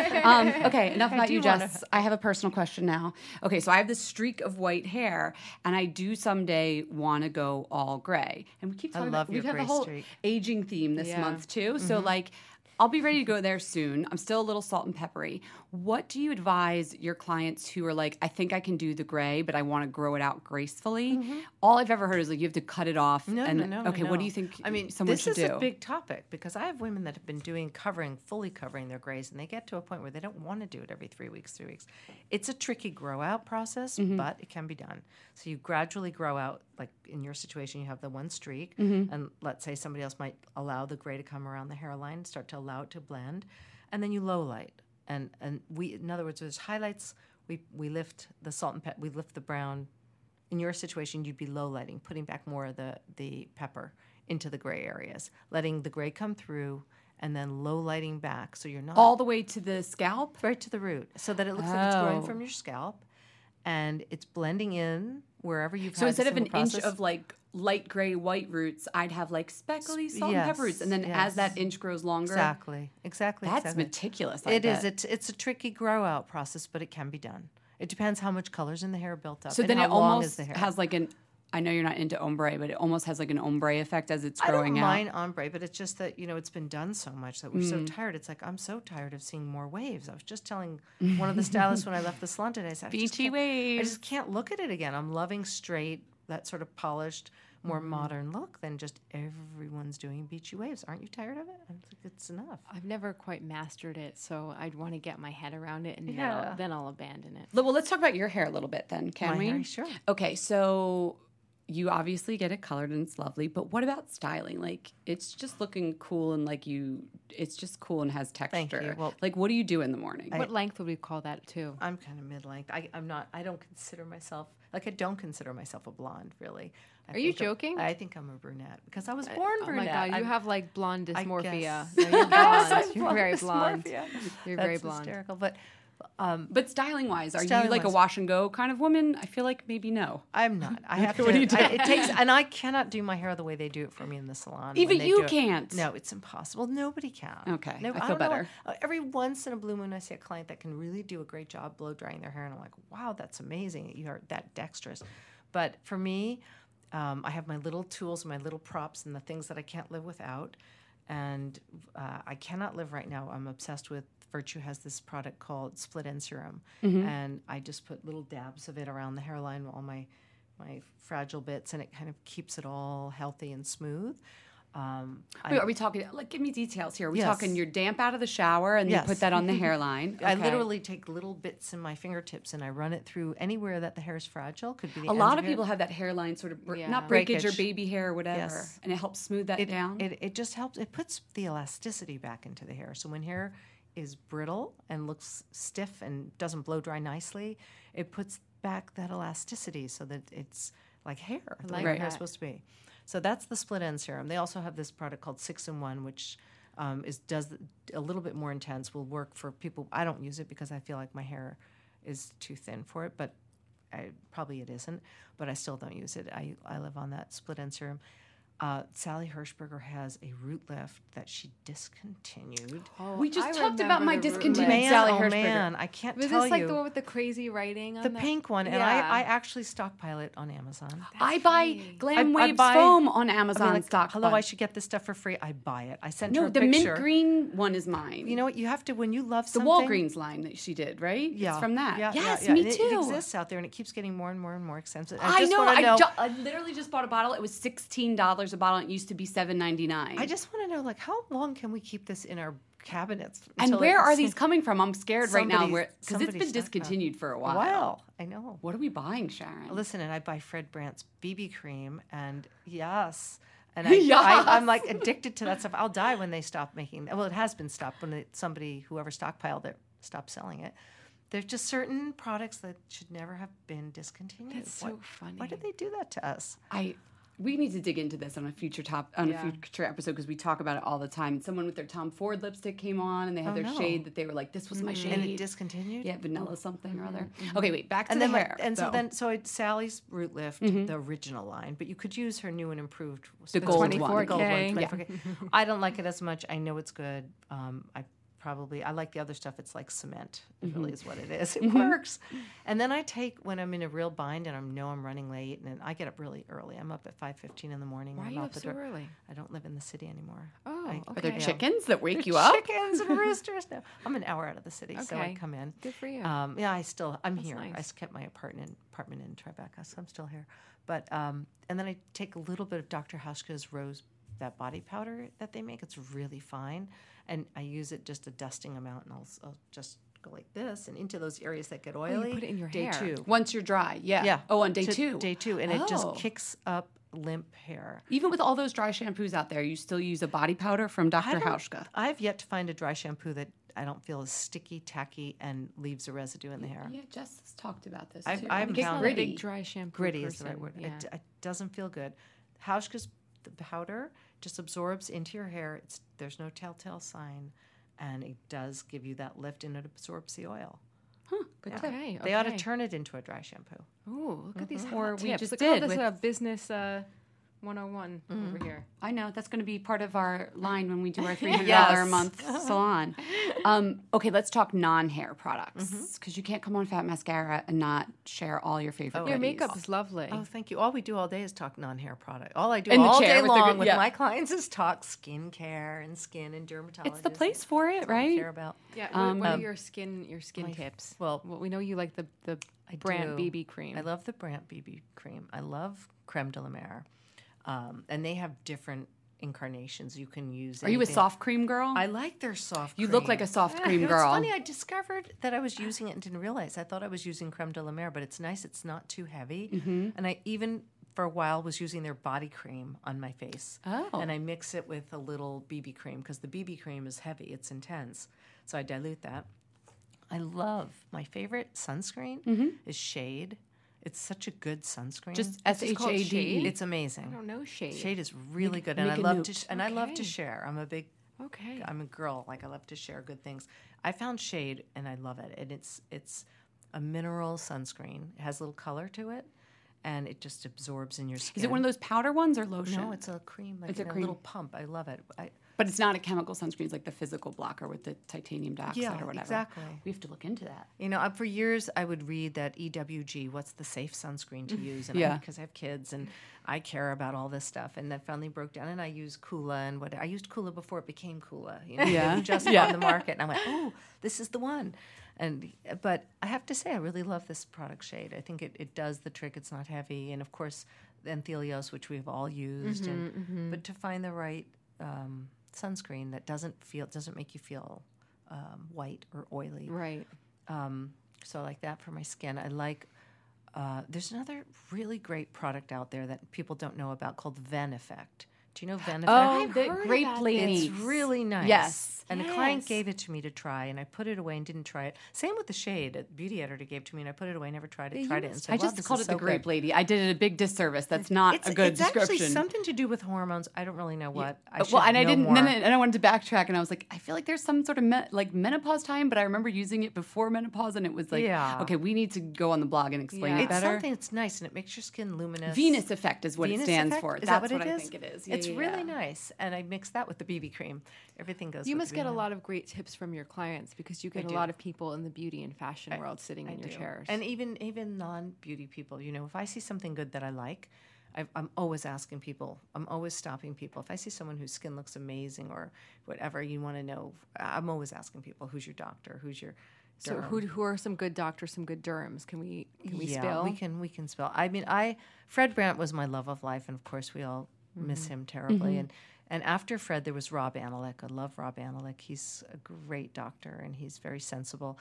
Okay, enough about do you, wanna- Jess. I have a personal question now. Okay, so I have this streak of white hair, and I do someday want to go all gray. And we keep talking love about your we've had the gray whole streak. aging theme this Yeah. month too. So like I'll be ready to go there soon. I'm still a little salt and peppery. What do you advise your clients who are like, I think I can do the gray, but I want to grow it out gracefully? All I've ever heard is like you have to cut it off. No, and, no. Okay, what do you think? I mean, someone this should is do? a big topic because I have women that have been fully covering their grays, and they get to a point where they don't want to do it every 3 weeks, 3 weeks. It's a tricky grow out process, but it can be done. So you gradually grow out, like in your situation, you have the one streak, and let's say somebody else might allow the gray to come around the hairline, start to allow it to blend, and then you low light. And we, in other words, there's highlights. We lift the salt and we lift the brown. In your situation, you'd be low lighting, putting back more of the pepper into the gray areas, letting the gray come through, and then low lighting back, so you're not all the way to the scalp? right to the root, so that it looks like it's growing Oh. from your scalp, and it's blending in wherever you've. So had instead the of an similar inch process. of like light gray white roots, I'd have like speckly salt and Yes, pepper roots, and then as yes. that inch grows longer, exactly. that's exactly. meticulous. I It is. bet. It's a tricky grow out process, but it can be done. It depends how much color's in the hair built up. So and then how it long almost is the hair. has like I know you're not into ombre, but it almost has like an ombre effect as it's I don't growing out. mind ombre, but it's just that, it's been done so much that we're so tired. It's like, I'm so tired of seeing more waves. I was just telling one of the stylists when I left the salon today, I said, Beachy I waves. just can't look at it again. I'm loving straight, that sort of polished, more modern look than just everyone's doing beachy waves. Aren't you tired of it? I think it's enough. I've never quite mastered it, so I'd want to get my head around it, and Yeah. then I'll abandon it. Well, let's talk about your hair a little bit then, can My we? hair, sure. Okay, so you obviously get it colored and it's lovely, but what about styling? Like, it's just looking cool and it's just cool and has texture. Thank you. Well, like, what do you do in the morning? What length would we call that too? I'm kind of mid-length. I don't consider myself a blonde, really. Are you joking? I think I'm a brunette because I was born Oh brunette. my god, you I'm- have like blonde I dysmorphia. guess. No, you're Yes, blonde. I'm You're very blonde. dysmorphia. You're You're That's very blonde. hysterical. But But styling wise, are you like a Styling-wise. wash and go kind of woman? I feel like maybe no. I'm not. I have to. What do you do? It takes, and I cannot do my hair the way they do it for me in the salon. Even when they you do it. can't. No, it's impossible. Nobody can. Okay, No, I feel don't know. better. Every once in a blue moon, I see a client that can really do a great job blow drying their hair, and I'm like, wow, that's amazing. You are that dexterous. But for me, I have my little tools, my little props, and the things that I can't live without. And I cannot live right now. I'm obsessed with Virtue has this product called Split End Serum, and I just put little dabs of it around the hairline, all my fragile bits, and it kind of keeps it all healthy and smooth. Wait, are we talking? Like, give me details here. Are we Yes. talking you're damp out of the shower and Yes. you put that on the hairline? I Okay. literally take little bits in my fingertips and I run it through anywhere that the hair is fragile. Could be the A ends lot of hair. people have that hairline sort of Yeah. not breakage or Breakage. baby hair or whatever, Yes. and it helps smooth that down. It just helps. It puts the elasticity back into the hair. So when hair is brittle and looks stiff and doesn't blow dry nicely, it puts back that elasticity so that it's like hair, the way like your hair that. is supposed to be. So that's the Split End Serum. They also have this product called 6-in-1, which does a little bit more intense. Will work for people. I don't use it because I feel like my hair is too thin for it, but probably it isn't. But I still don't use it. I live on that Split End Serum. Sally Hirschberger has a root lift that she discontinued. we just talked about my discontinued Man, Sally oh Hirschberger. man, I can't Was tell this like you. the one with the crazy writing on The that? pink one, and Yeah. I actually stockpile it on Amazon. I buy funny. Glam I Waves buy- foam on I mean, Amazon like, stock. hello, I bud. should get this stuff for free. I buy it. I sent her No, a the picture. mint green one is mine. You know what? You have to when you love the something. Walgreens line that she did, right? Yeah, It's from that. Yeah, yes, yeah. me And too. It exists out there, and it keeps getting more and more and more expensive. I just know. wanna I literally just bought a bottle. It was $16 a bottle. And it used to be $7.99. I just want to know, like, how long can we keep this in our cabinets? And until where are it's- these coming from? I'm scared right now because it's somebody's been stockpiled. discontinued for a while. Wow, I know. What are we buying, Sharon? Listen, and I buy Fred Brandt's BB cream, and yes, and Yes. I'm like addicted to that stuff. I'll die when they stop making. Well, it has been stopped when whoever stockpiled it, stopped selling it. There's just certain products that should never have been discontinued. That's so funny. Why did they do that to us? We need to dig into this on a future future episode because we talk about it all the time. Someone with their Tom Ford lipstick came on and they had Oh, their no. shade that they were like, "This was my shade." And it discontinued. Yeah, vanilla something or other. Okay, wait. Back to And the then, hair. Sally's Root Lift, the original line, but you could use her new and improved, The gold one. The gold one, 24K. 24K. I don't like it as much. I know it's good. I like the other stuff. It's like cement. It really is what it is. It works. And then I take when I'm in a real bind and I know I'm running late, and then I get up really early. I'm up at 5:15 in the morning. Why are I'm you out up the so door. early? I don't live in the city anymore. Oh, I- Are there okay. chickens that wake you There's up? Chickens and roosters. No, I'm an hour out of the city, so I Okay. come in. Good for you. Yeah, I'm here. I nice. kept my apartment in Tribeca, so I'm still here. But and then I take a little bit of Dr. Hauschka's rose, that body powder that they make. It's really fine, and I use it just a dusting amount, and I'll just go like this and into those areas that get oily. put it in your day hair. 2. Once you're dry, yeah. Yeah. Oh, on day To 2. Day 2, and it just Oh. kicks up limp hair. Even with all those dry shampoos out there, you still use a body powder from Dr. Hauschka. I've yet to find a dry shampoo that I don't feel is sticky, tacky, and leaves a residue in the hair. Yeah, Jess has talked about this I've- too. I've It It's gets found not a gritty. big dry shampoo. Gritty is the right person. word. Yeah. It doesn't feel good. Hauschka's the powder just absorbs into your hair. There's no telltale sign, and it does give you that lift, and it absorbs the oil. Good Yeah. tip. Okay. They ought to okay. turn it into a dry shampoo. Ooh, look at these Or hot we tips. just Look at all did this with- business 101 over here. I know that's going to be part of our line when we do our $300 a Yes. month salon. Okay, let's talk non-hair products because you can't come on Fat Mascara and not share all your favorite. Your goodies. makeup is lovely. Oh, thank you. All we do all day is talk non-hair product. All I do In the all chair day with the long good- with yeah. my clients is talk skincare and skin and dermatology. It's the place for it, That's all I right? care about. Yeah. What are your skin tips? well, we know you like the I Brandt do. BB cream. I love the Brandt BB cream. I love Creme de la Mer. And they have different incarnations. You can use. Are you a anything. soft cream girl? I like their soft You cream. look like a soft cream You know, girl. It's funny. I discovered that I was using it and didn't realize. I thought I was using Creme de la Mer, but it's nice. It's not too heavy. Mm-hmm. And I even, for a while, was using their body cream on my face. Oh. And I mix it with a little BB cream because the BB cream is heavy. It's intense. So I dilute that. I love, my favorite sunscreen is Shade. It's such a good sunscreen. Just It's called SHADE. Shade? It's amazing. I don't know shade. Shade is really good, and make I a love note. to I love to Okay. share. I'm a big, Okay. I'm a girl. Like I love to share good things. I found Shade, and I love it. And it's a mineral sunscreen. It has a little color to it, and it just absorbs in your skin. Is it one of those powder ones or lotion? No, it's a cream. Like It's a in cream. little pump. I love it. But it's not a chemical sunscreen. It's like the physical blocker with the titanium dioxide or whatever. exactly. We have to look into that. You know, for years I would read that EWG, what's the safe sunscreen to use? And Yeah. because I have kids and I care about all this stuff. And that finally broke down. And I use Kula and what I used Kula before it became Kula. You know, Yeah. it was just Yeah. on the market. And I went, oh, this is the one. But I have to say, I really love this product Shade. I think it does the trick. It's not heavy. And of course, the Anthelios, which we've all used. But to find the right sunscreen that doesn't make you feel white or oily. Right. So I like that for my skin. I like, there's another really great product out there that people don't know about called Ven Effect. Do you know Ven Effect? Oh, I've the heard grape about lady. It's really nice. Yes. And a client gave it to me to try, and I put it away and didn't try it. Same with the Shade. A beauty editor gave to me, and I put it away, never tried it, tried it, and said, I wow, just this called is it the so grape good. lady. I did it a big disservice. That's not a good it's description. actually something to do with hormones. I don't really know what. I should well, and I know didn't. more. And I wanted to backtrack, and I was like, I feel like there's some sort of like menopause time, but I remember using it before menopause, and it was like, Yeah. okay, we need to go on the blog and explain Yeah. it It's better. something that's nice, and it makes your skin luminous. Venus effect is what Venus it stands effect? for. Is That's that what it I is? think it is. It's Yeah, really yeah. nice, and I mix that with the BB cream. Everything goes. You with must the get a BB. lot of great tips from your clients because you get a do. lot of people in the beauty and fashion world sitting in your do. chairs. And even non-beauty people. You know, if I see something good that I like, I'm always asking people. I'm always stopping people. If I see someone whose skin looks amazing or whatever you want to know, I'm always asking people, who's your doctor? Who's your so derm? who are some good doctors, some good derms? Can we Yeah, spill? we can spell. I mean, Fred Brandt was my love of life, and of course we all miss him terribly. And after Fred, there was Rob Analik. I love Rob Analik. He's a great doctor, and he's very sensible.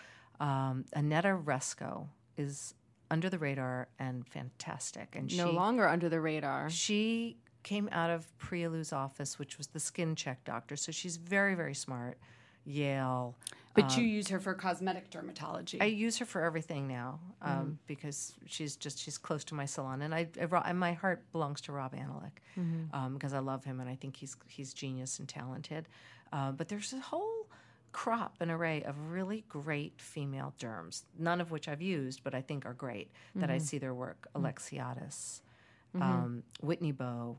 Annetta Resco is under the radar and fantastic. And No longer under the radar. she came out of Priya Lou's office, which was the skin check doctor. So she's very, very smart. Yale. But you use her for cosmetic dermatology. I use her for everything now because she's close to my salon, and my heart belongs to Rob Analik because I love him and I think he's genius and talented. But there's a whole crop, an array of really great female derms, none of which I've used, but I think are great. That I see their work: Alexiadis, Whitney Bowe.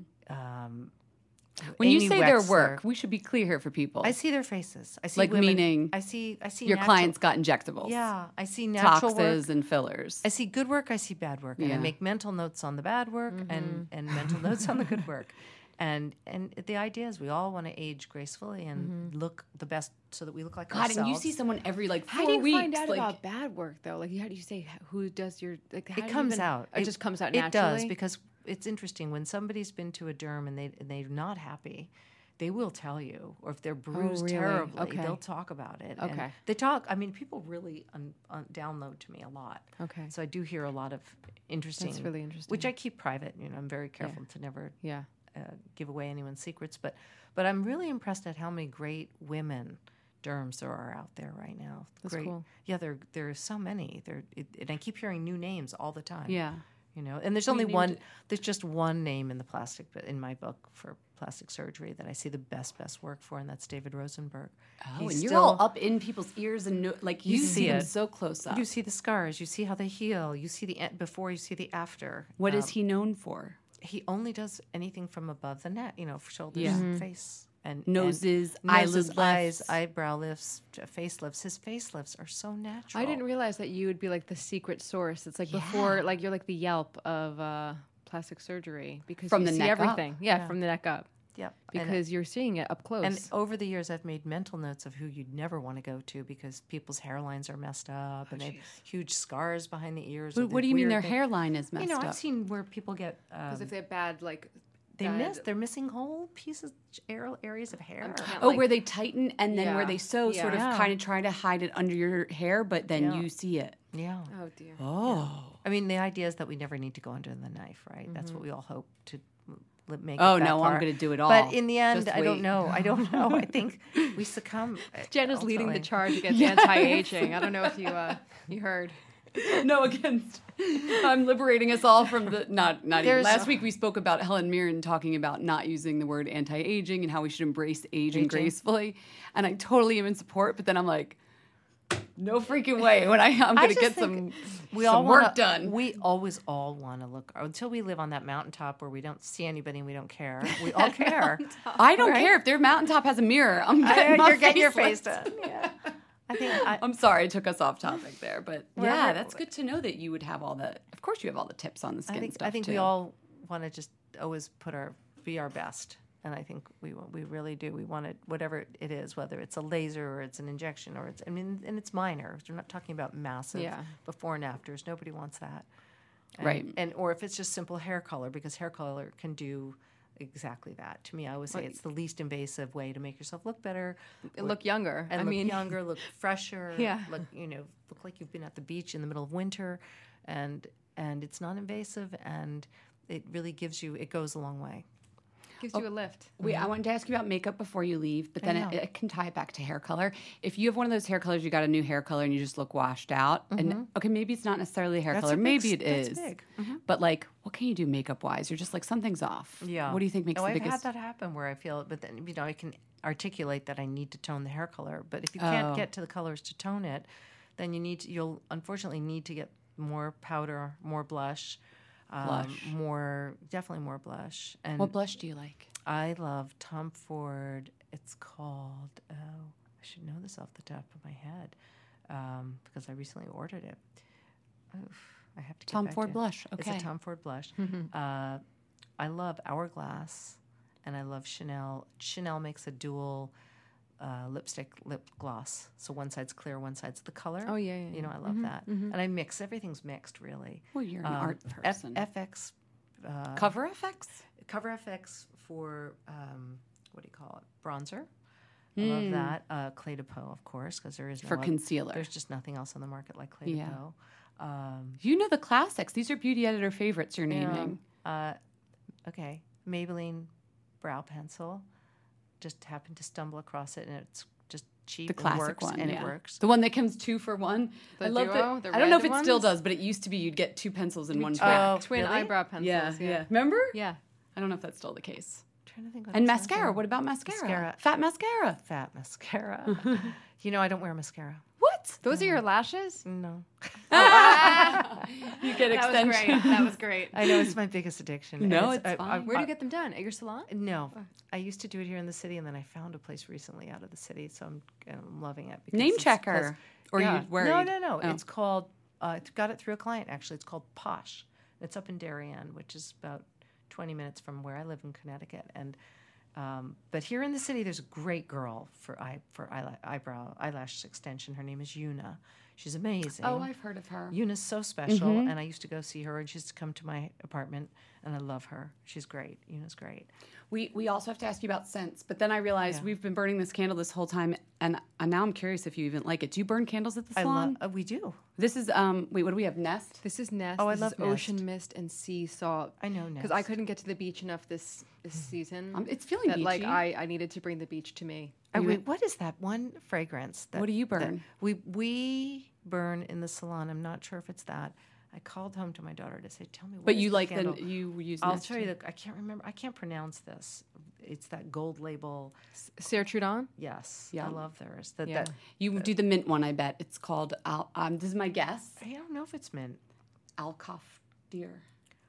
when you Amy say their Wexler. work, we should be clear here for people. I see their faces. I see Like women. meaning I see your natural- clients got injectables. Yeah, I see natural work. Toxes and fillers. I see good work, I see bad work, and I Yeah. make mental notes on the bad work and mental notes on the good work. And the idea is we all want to age gracefully and look the best so that we look like God, ourselves. and you see someone every like 4 How do you weeks. find out like, about bad work though? Like, how do you say who does your? Like, how it do you comes even- out. It just comes out It naturally. does because it's interesting when somebody's been to a derm and they're not happy. They will tell you, or if they're bruised really? terribly, Okay. they'll talk about it. And Okay. they talk. I mean, people really download to me a lot. Okay. So I do hear a lot of interesting. That's really interesting. Which I keep private. You know, I'm very careful to never Yeah. give away anyone's secrets. But I'm really impressed at how many great women derms there are out there right now. That's great. cool. Yeah, there are so many. And I keep hearing new names all the time. Yeah. You know, and there's What do only you name one. it? There's just one name in the in my book for plastic surgery that I see the best work for, and that's David Rosenberg. Oh, He's and you're still- all up in people's ears and like you see them it. so close up. You see the scars. You see how they heal. You see the before. You see the after. What is he known for? He only does anything from above the neck, shoulders, Yeah. face, and Noses, and eyelid eyes, lifts. eyebrow lifts, face lifts. His face lifts are so natural. I didn't realize that you would be like the secret source. It's like before, like you're like the Yelp of plastic surgery because From you the see neck up? everything. Yeah, from the neck up. Yep. Because you're seeing it up close. And over the years, I've made mental notes of who you'd never want to go to because people's hairlines are messed up and they have huge scars behind the ears. or What the do you mean weird their thing. hairline is messed up? I've seen where people get Because if they have bad, like, they're missing whole pieces, areas of hair. Oh, where they tighten and then where Yeah. they sew, sort of Yeah. kind of try to hide it under your hair, but then Yeah. you see it. Yeah. oh dear. Oh. I mean, the idea is that we never need to go under the knife, right? That's what we all hope to make. Oh, it that no, I'm far. going to do it all. But in the end, Just I don't wait. know. I don't know. I think we succumb. Jen is leading the ultimately. charge against anti-aging. I don't know if you heard. No, against. I'm liberating us all from the not even. There's- Last week we spoke about Helen Mirren talking about not using the word anti-aging and how we should embrace aging gracefully, and I totally am in support. But then I'm like, no freaking way. When I'm going to just get think some all work wanna- done. We always all want to look until we live on that mountaintop where we don't see anybody and we don't care. We all care. I don't care if their mountaintop has a mirror. I'm getting my You're getting your face face done. Yeah. I think I'm sorry, I took us off topic there, but yeah, Wherever- that's good to know that you would have all the. Of course, you have all the tips on the skin stuff I think too. we all want to just always be our best, and I think we really do. We want it, whatever it is, whether it's a laser or it's an injection or and it's minor. We're not talking about massive Yeah. before and afters. Nobody wants that, Right. or if it's just simple hair color, because hair color can do exactly that. To me, I always say it's the least invasive way to make yourself look better, Look younger. and I look mean, younger, look fresher. Yeah. Look like you've been at the beach in the middle of winter, and it's not invasive, and it really it goes a long way. gives you a lift. Wait, I wanted to ask you about makeup before you leave, but then know. it can tie it back to hair color. If you have one of those hair colors, you got a new hair color, and you just look washed out. And okay, maybe it's not necessarily a hair That's color. a big Maybe s- it that's is. big. But like, what can you do makeup wise? You're just like something's off. Yeah. What do you think makes the I've biggest? had that happen where I feel it, but then I can articulate that I need to tone the hair color. But if you can't get to the colors to tone it, then you'll unfortunately need to get more powder, more blush, definitely more blush. And What blush do you like? I love Tom Ford. It's called, I should know this off the top of my head because I recently ordered it. Oof, I have to get Tom back Ford to it. blush, It's okay. a Tom Ford blush. I love Hourglass and I love Chanel. Chanel makes a dual lip gloss. So one side's clear, one side's the color. Oh, yeah, yeah, You know, I love that. And I mix. Everything's mixed, really. Well, you're an art person. FX. Cover FX? Cover FX for what do you call it? Bronzer. I love that. Clé de Peau, of course, because there is no For concealer. There's just nothing else on the market like Clé de Yeah. Peau. You know the classics. These are beauty editor favorites you're naming. Okay, Maybelline brow pencil. Just happened to stumble across it, and it's just cheap. The classic and works, one, and yeah. it works. The one that comes 2 for 1. The I love duo, that. the I don't know if red it still ones? does, but it used to be you'd get 2 pencils in one twin, pack. twin really? eyebrow pencils. Yeah. Remember? Yeah. I don't know if that's still the case. trying to think what And else I mascara. love. What about mascara? Mascara. Fat mascara. Fat mascara. I don't wear mascara. What? Those are your lashes? No. You get That was extensions. great. That was great. I know it's my biggest addiction. and No, it's fine. Where do you get them done? At your salon? No, I used to do it here in the city, and then I found a place recently out of the city, so I'm loving it. because Name it's checker. close. Or Yeah. you worried? No. Oh. It's called. I got it through a client actually. It's called Posh. It's up in Darien, which is about 20 minutes from where I live in Connecticut, and. But here in the city, there's a great girl for eyelash extension. Her name is Yuna. She's amazing. Oh, I've heard of her. Yuna's so special, and I used to go see her, and she used to come to my apartment, and I love her. She's great. Yuna's great. We also have to ask you about scents, but then I realized we've been burning this candle this whole time, and now I'm curious if you even like it. Do you burn candles at the salon? We do. This is wait, what do we have? Nest. This is Nest. Oh, I this love is Ocean Nest. Mist and Sea Salt. I know Because I Nest. couldn't get to the beach enough this season. It's feeling that, like, beachy. I needed to bring the beach to me. Wait, what is that one fragrance? What do you burn? We burn in the salon. I'm not sure if it's that. I called home to my daughter to say, "Tell me." What But is you the like candle? you use. I'll Nest tell you too? that I can't remember. I can't pronounce this. It's that gold label. Sarah Trudon? Yes, Yeah. I love theirs. Yeah. You do the mint one, I bet. It's called. This is my guess. I don't know if it's mint. Alcoff deer.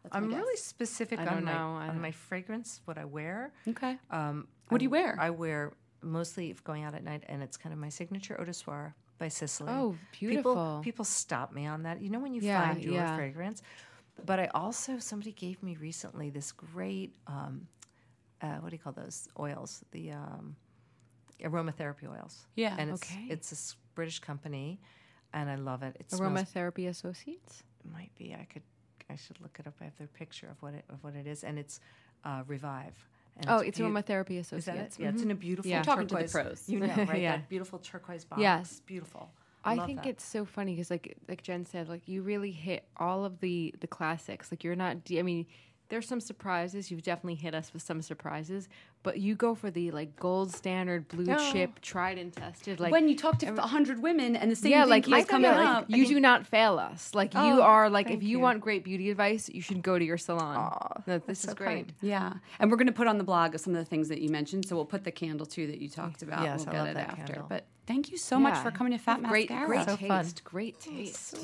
I'm really specific I on don't my know. I on don't- my fragrance, what I wear. Okay. What do you wear? I wear mostly if going out at night, and it's kind of my signature Eau de Soir by Sicily. Oh, beautiful. People stop me on that. You know when you Yeah, find your yeah. fragrance? But I also, somebody gave me recently this great, what do you call those oils? The aromatherapy oils. Yeah. And Okay. it's this British company, and I love it. It smells, Aromatherapy Associates. it might be. I should look it up. I have their picture of what it is, and it's Revive. And Oh, it's beau- Aromatherapy Is that it? Associates. Yeah, it's in a beautiful Yeah. Talking to the turquoise. pros. You know, right? Yeah. That beautiful turquoise box. Yes. It's beautiful. I love think that. it's so funny because, like Jen said, like you really hit all of the classics. Like you're not. I mean, there's some surprises. You've definitely hit us with some surprises, but you go for the like gold standard, blue chip, tried and tested. Like when you talk to 100 women and the same yeah, thing like keeps you coming up. you do not fail us. Like you Oh, are like if thank you you. want great beauty advice, you should go to your salon. Aw, This that's is so great. kind. Yeah. And we're going to put on the blog some of the things that you mentioned. So we'll put the candle too that you talked about. Yes, we'll I get love it that after. candle. But thank you so much Yeah. for coming to Fat Great, Mascara. great So taste. fun. Great taste.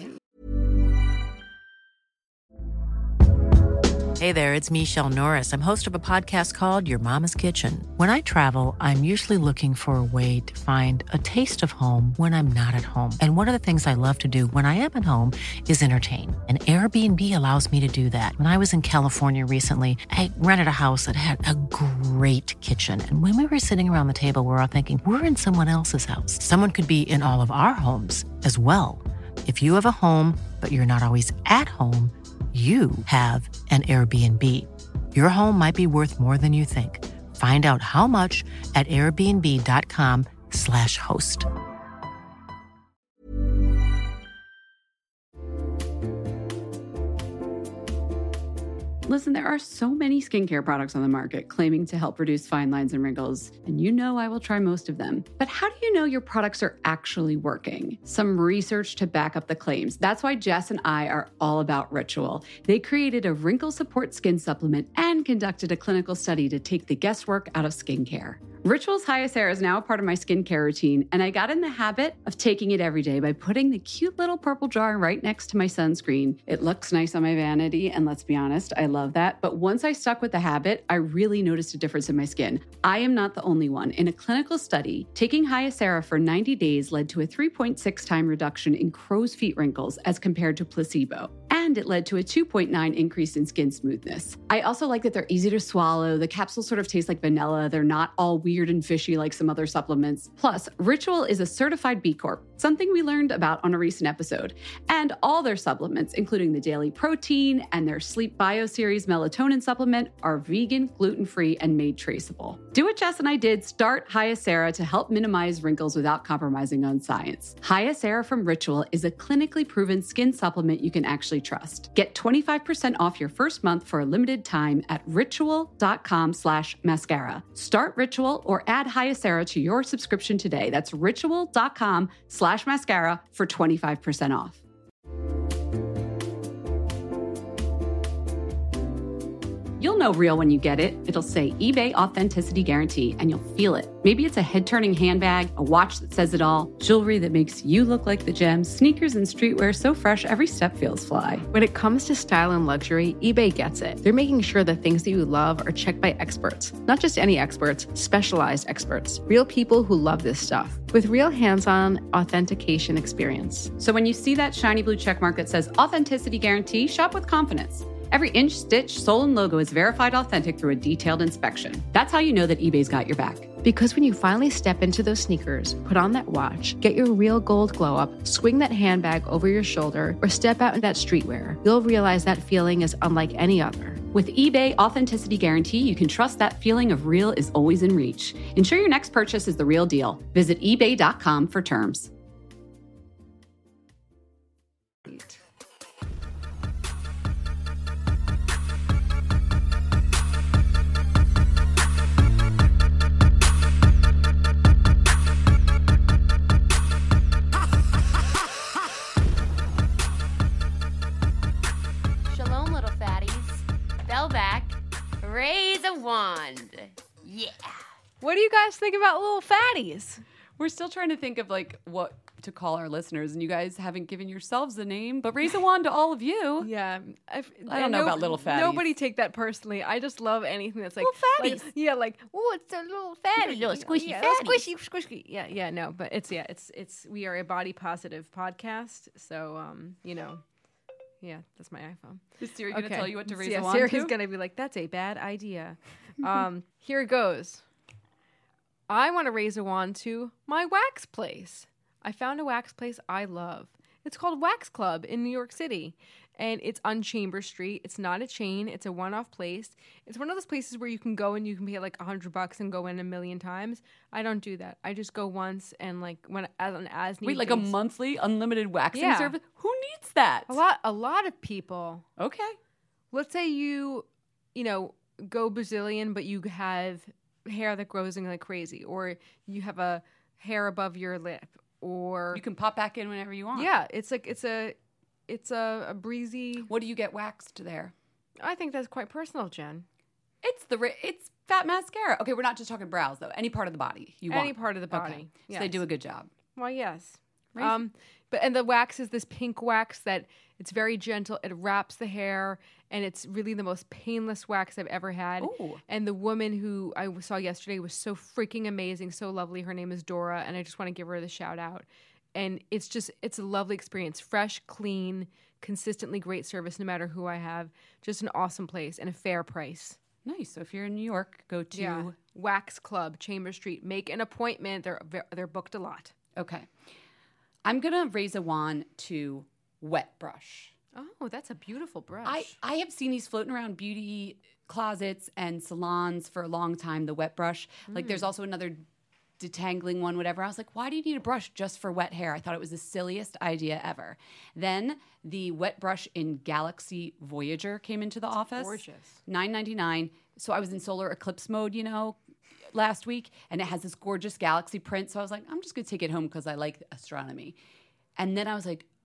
Hey there, it's Michelle Norris. I'm host of a podcast called Your Mama's Kitchen. When I travel, I'm usually looking for a way to find a taste of home when I'm not at home. And one of the things I love to do when I am at home is entertain. And Airbnb allows me to do that. When I was in California recently, I rented a house that had a great kitchen. And when we were sitting around the table, we were all thinking, we're in someone else's house. Someone could be in all of our homes as well. If you have a home, but you're not always at home, you have an Airbnb. Your home might be worth more than you think. Find out how much at airbnb.com/host. Listen, there are so many skincare products on the market claiming to help reduce fine lines and wrinkles, and you know I will try most of them. But how do you know your products are actually working? Some research to back up the claims. That's why Jess and I are all about Ritual. They created a wrinkle support skin supplement and conducted a clinical study to take the guesswork out of skincare. Ritual's Hyacera is now a part of my skincare routine, and I got in the habit of taking it every day by putting the cute little purple jar right next to my sunscreen. It looks nice on my vanity, and let's be honest, I love that. But once I stuck with the habit, I really noticed a difference in my skin. I am not the only one. In a clinical study, taking Hyacera for 90 days led to a 3.6 time reduction in crow's feet wrinkles as compared to placebo. And it led to a 2.9 increase in skin smoothness. I also like that they're easy to swallow. The capsules sort of taste like vanilla. They're not all weird and fishy like some other supplements. Plus, Ritual is a certified B Corp, something we learned about on a recent episode. And all their supplements, including the daily protein and their Sleep Bio Series melatonin supplement, are vegan, gluten-free, and made traceable. Do what Jess and I did. Start Hyacera to help minimize wrinkles without compromising on science. Hyacera from Ritual is a clinically proven skin supplement you can actually trust. Get 25% off your first month for a limited time at ritual.com/mascara. Start Ritual or add Hyacera to your subscription today. That's ritual.com/mascara for 25% off. You'll know real when you get it. It'll say eBay Authenticity Guarantee, and you'll feel it. Maybe it's a head-turning handbag, a watch that says it all, jewelry that makes you look like the gems, sneakers and streetwear so fresh every step feels fly. When it comes to style and luxury, eBay gets it. They're making sure the things that you love are checked by experts. Not just any experts, specialized experts. Real people who love this stuff. With real hands-on authentication experience. So when you see that shiny blue checkmark that says Authenticity Guarantee, shop with confidence. Every inch, stitch, sole, and logo is verified authentic through a detailed inspection. That's how you know that eBay's got your back. Because when you finally step into those sneakers, put on that watch, get your real gold glow up, swing that handbag over your shoulder, or step out in that streetwear, you'll realize that feeling is unlike any other. With eBay Authenticity Guarantee, you can trust that feeling of real is always in reach. Ensure your next purchase is the real deal. Visit ebay.com for terms. Shalom, little fatties. Bell back. Raise a wand. Yeah. What do you guys think about little fatties? We're still trying to think of like what to call our listeners, and you guys haven't given yourselves a name, but raise a wand to all of you. Yeah, I don't know about little fatties. Nobody take that personally. I just love anything that's like Little fatties. oh, it's a little fatty, Little squishy yeah, fatty. little squishy. Yeah. No, but it's we are a body positive podcast, so yeah, that's my iPhone. Is Siri going to tell you what to raise yeah, a wand Siri's to? going to be like, that's a bad idea. Here it goes. I want to raise a wand to my wax place. I found a wax place I love. It's called Wax Club in New York City, and it's on Chambers Street. It's not a chain. It's a one-off place. It's one of those places where you can go and you can pay like $100 and go in a million times. I don't do that. I just go once and like when as need Wait, like a basis. monthly unlimited waxing Yeah. service? Who needs that? A lot of people. Okay. Let's say you go Brazilian, but you have hair that grows in like crazy, or you have a hair above your lip, or You can pop back in whenever you want. yeah, it's a breezy. What do you get waxed there? I think that's quite personal, Jen. It's fat mascara. Okay, we're not just talking brows though. Any part of the body you want. Any part of the body. Okay. So Yes. they do a good job. Well, yes. Right. And the wax is this pink wax that it's very gentle. It wraps the hair, and it's really the most painless wax I've ever had. Ooh. And the woman who I saw yesterday was so freaking amazing, so lovely. Her name is Dora, and I just want to give her the shout out. And it's a lovely experience. Fresh, clean, consistently great service no matter who I have. Just an awesome place and a fair price. Nice. So if you're in New York, go to Wax Club, Chambers Street. Make an appointment. They're booked a lot. Okay. I'm gonna raise a wand to Wet Brush. Oh, that's a beautiful brush. I have seen these floating around beauty closets and salons for a long time, the Wet Brush. Like there's also another detangling one, whatever. I was like, why do you need a brush just for wet hair? I thought it was the silliest idea ever. Then the Wet Brush in Galaxy Voyager came into the office. gorgeous. $9.99. So I was in solar eclipse mode, last week, and it has this gorgeous galaxy print. So I was like, I'm just going to take it home because I like astronomy. And then I was like,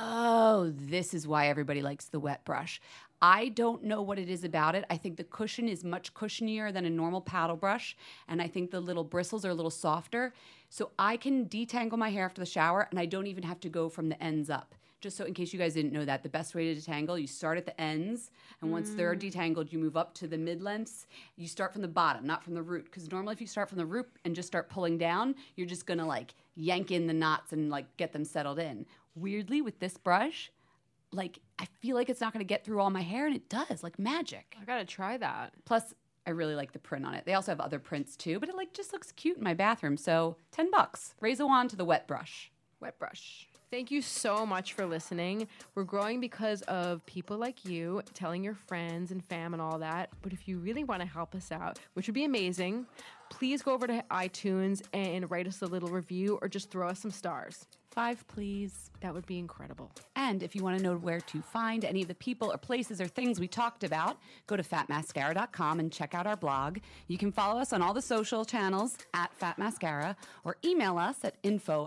oh, this is why everybody likes the Wet Brush. I don't know what it is about it. I think the cushion is much cushionier than a normal paddle brush, and I think the little bristles are a little softer. So I can detangle my hair after the shower, and I don't even have to go from the ends up. Just so in case you guys didn't know that, the best way to detangle, you start at the ends, and once they're detangled, you move up to the mid-lengths. You start from the bottom, not from the root, because normally if you start from the root and just start pulling down, you're just going to like yank in the knots and like get them settled in. Weirdly, with this brush, like I feel like it's not going to get through all my hair, and it does, like magic. I gotta try that. Plus, I really like the print on it. They also have other prints too, but it like just looks cute in my bathroom. So $10. Raise a wand to the Wet Brush. Wet Brush. Thank you so much for listening. We're growing because of people like you telling your friends and fam and all that. But if you really want to help us out, which would be amazing, please go over to iTunes and write us a little review or just throw us some stars. 5, please. That would be incredible. And if you want to know where to find any of the people or places or things we talked about, go to fatmascara.com and check out our blog. You can follow us on all the social channels at fatmascara or email us at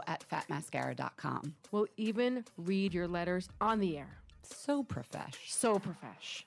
info@fatmascara.com. We'll even read your letters on the air. So profesh. So profesh.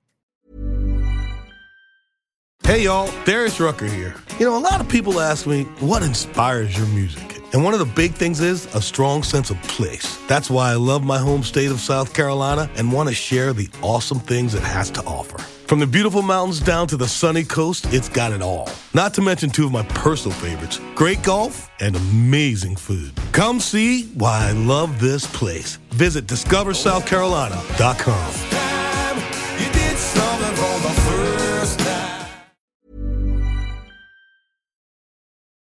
Hey y'all, Darius Rucker here. A lot of people ask me, what inspires your music? And one of the big things is a strong sense of place. That's why I love my home state of South Carolina and want to share the awesome things it has to offer. From the beautiful mountains down to the sunny coast, it's got it all. Not to mention two of my personal favorites, great golf and amazing food. Come see why I love this place. Visit discoversouthcarolina.com.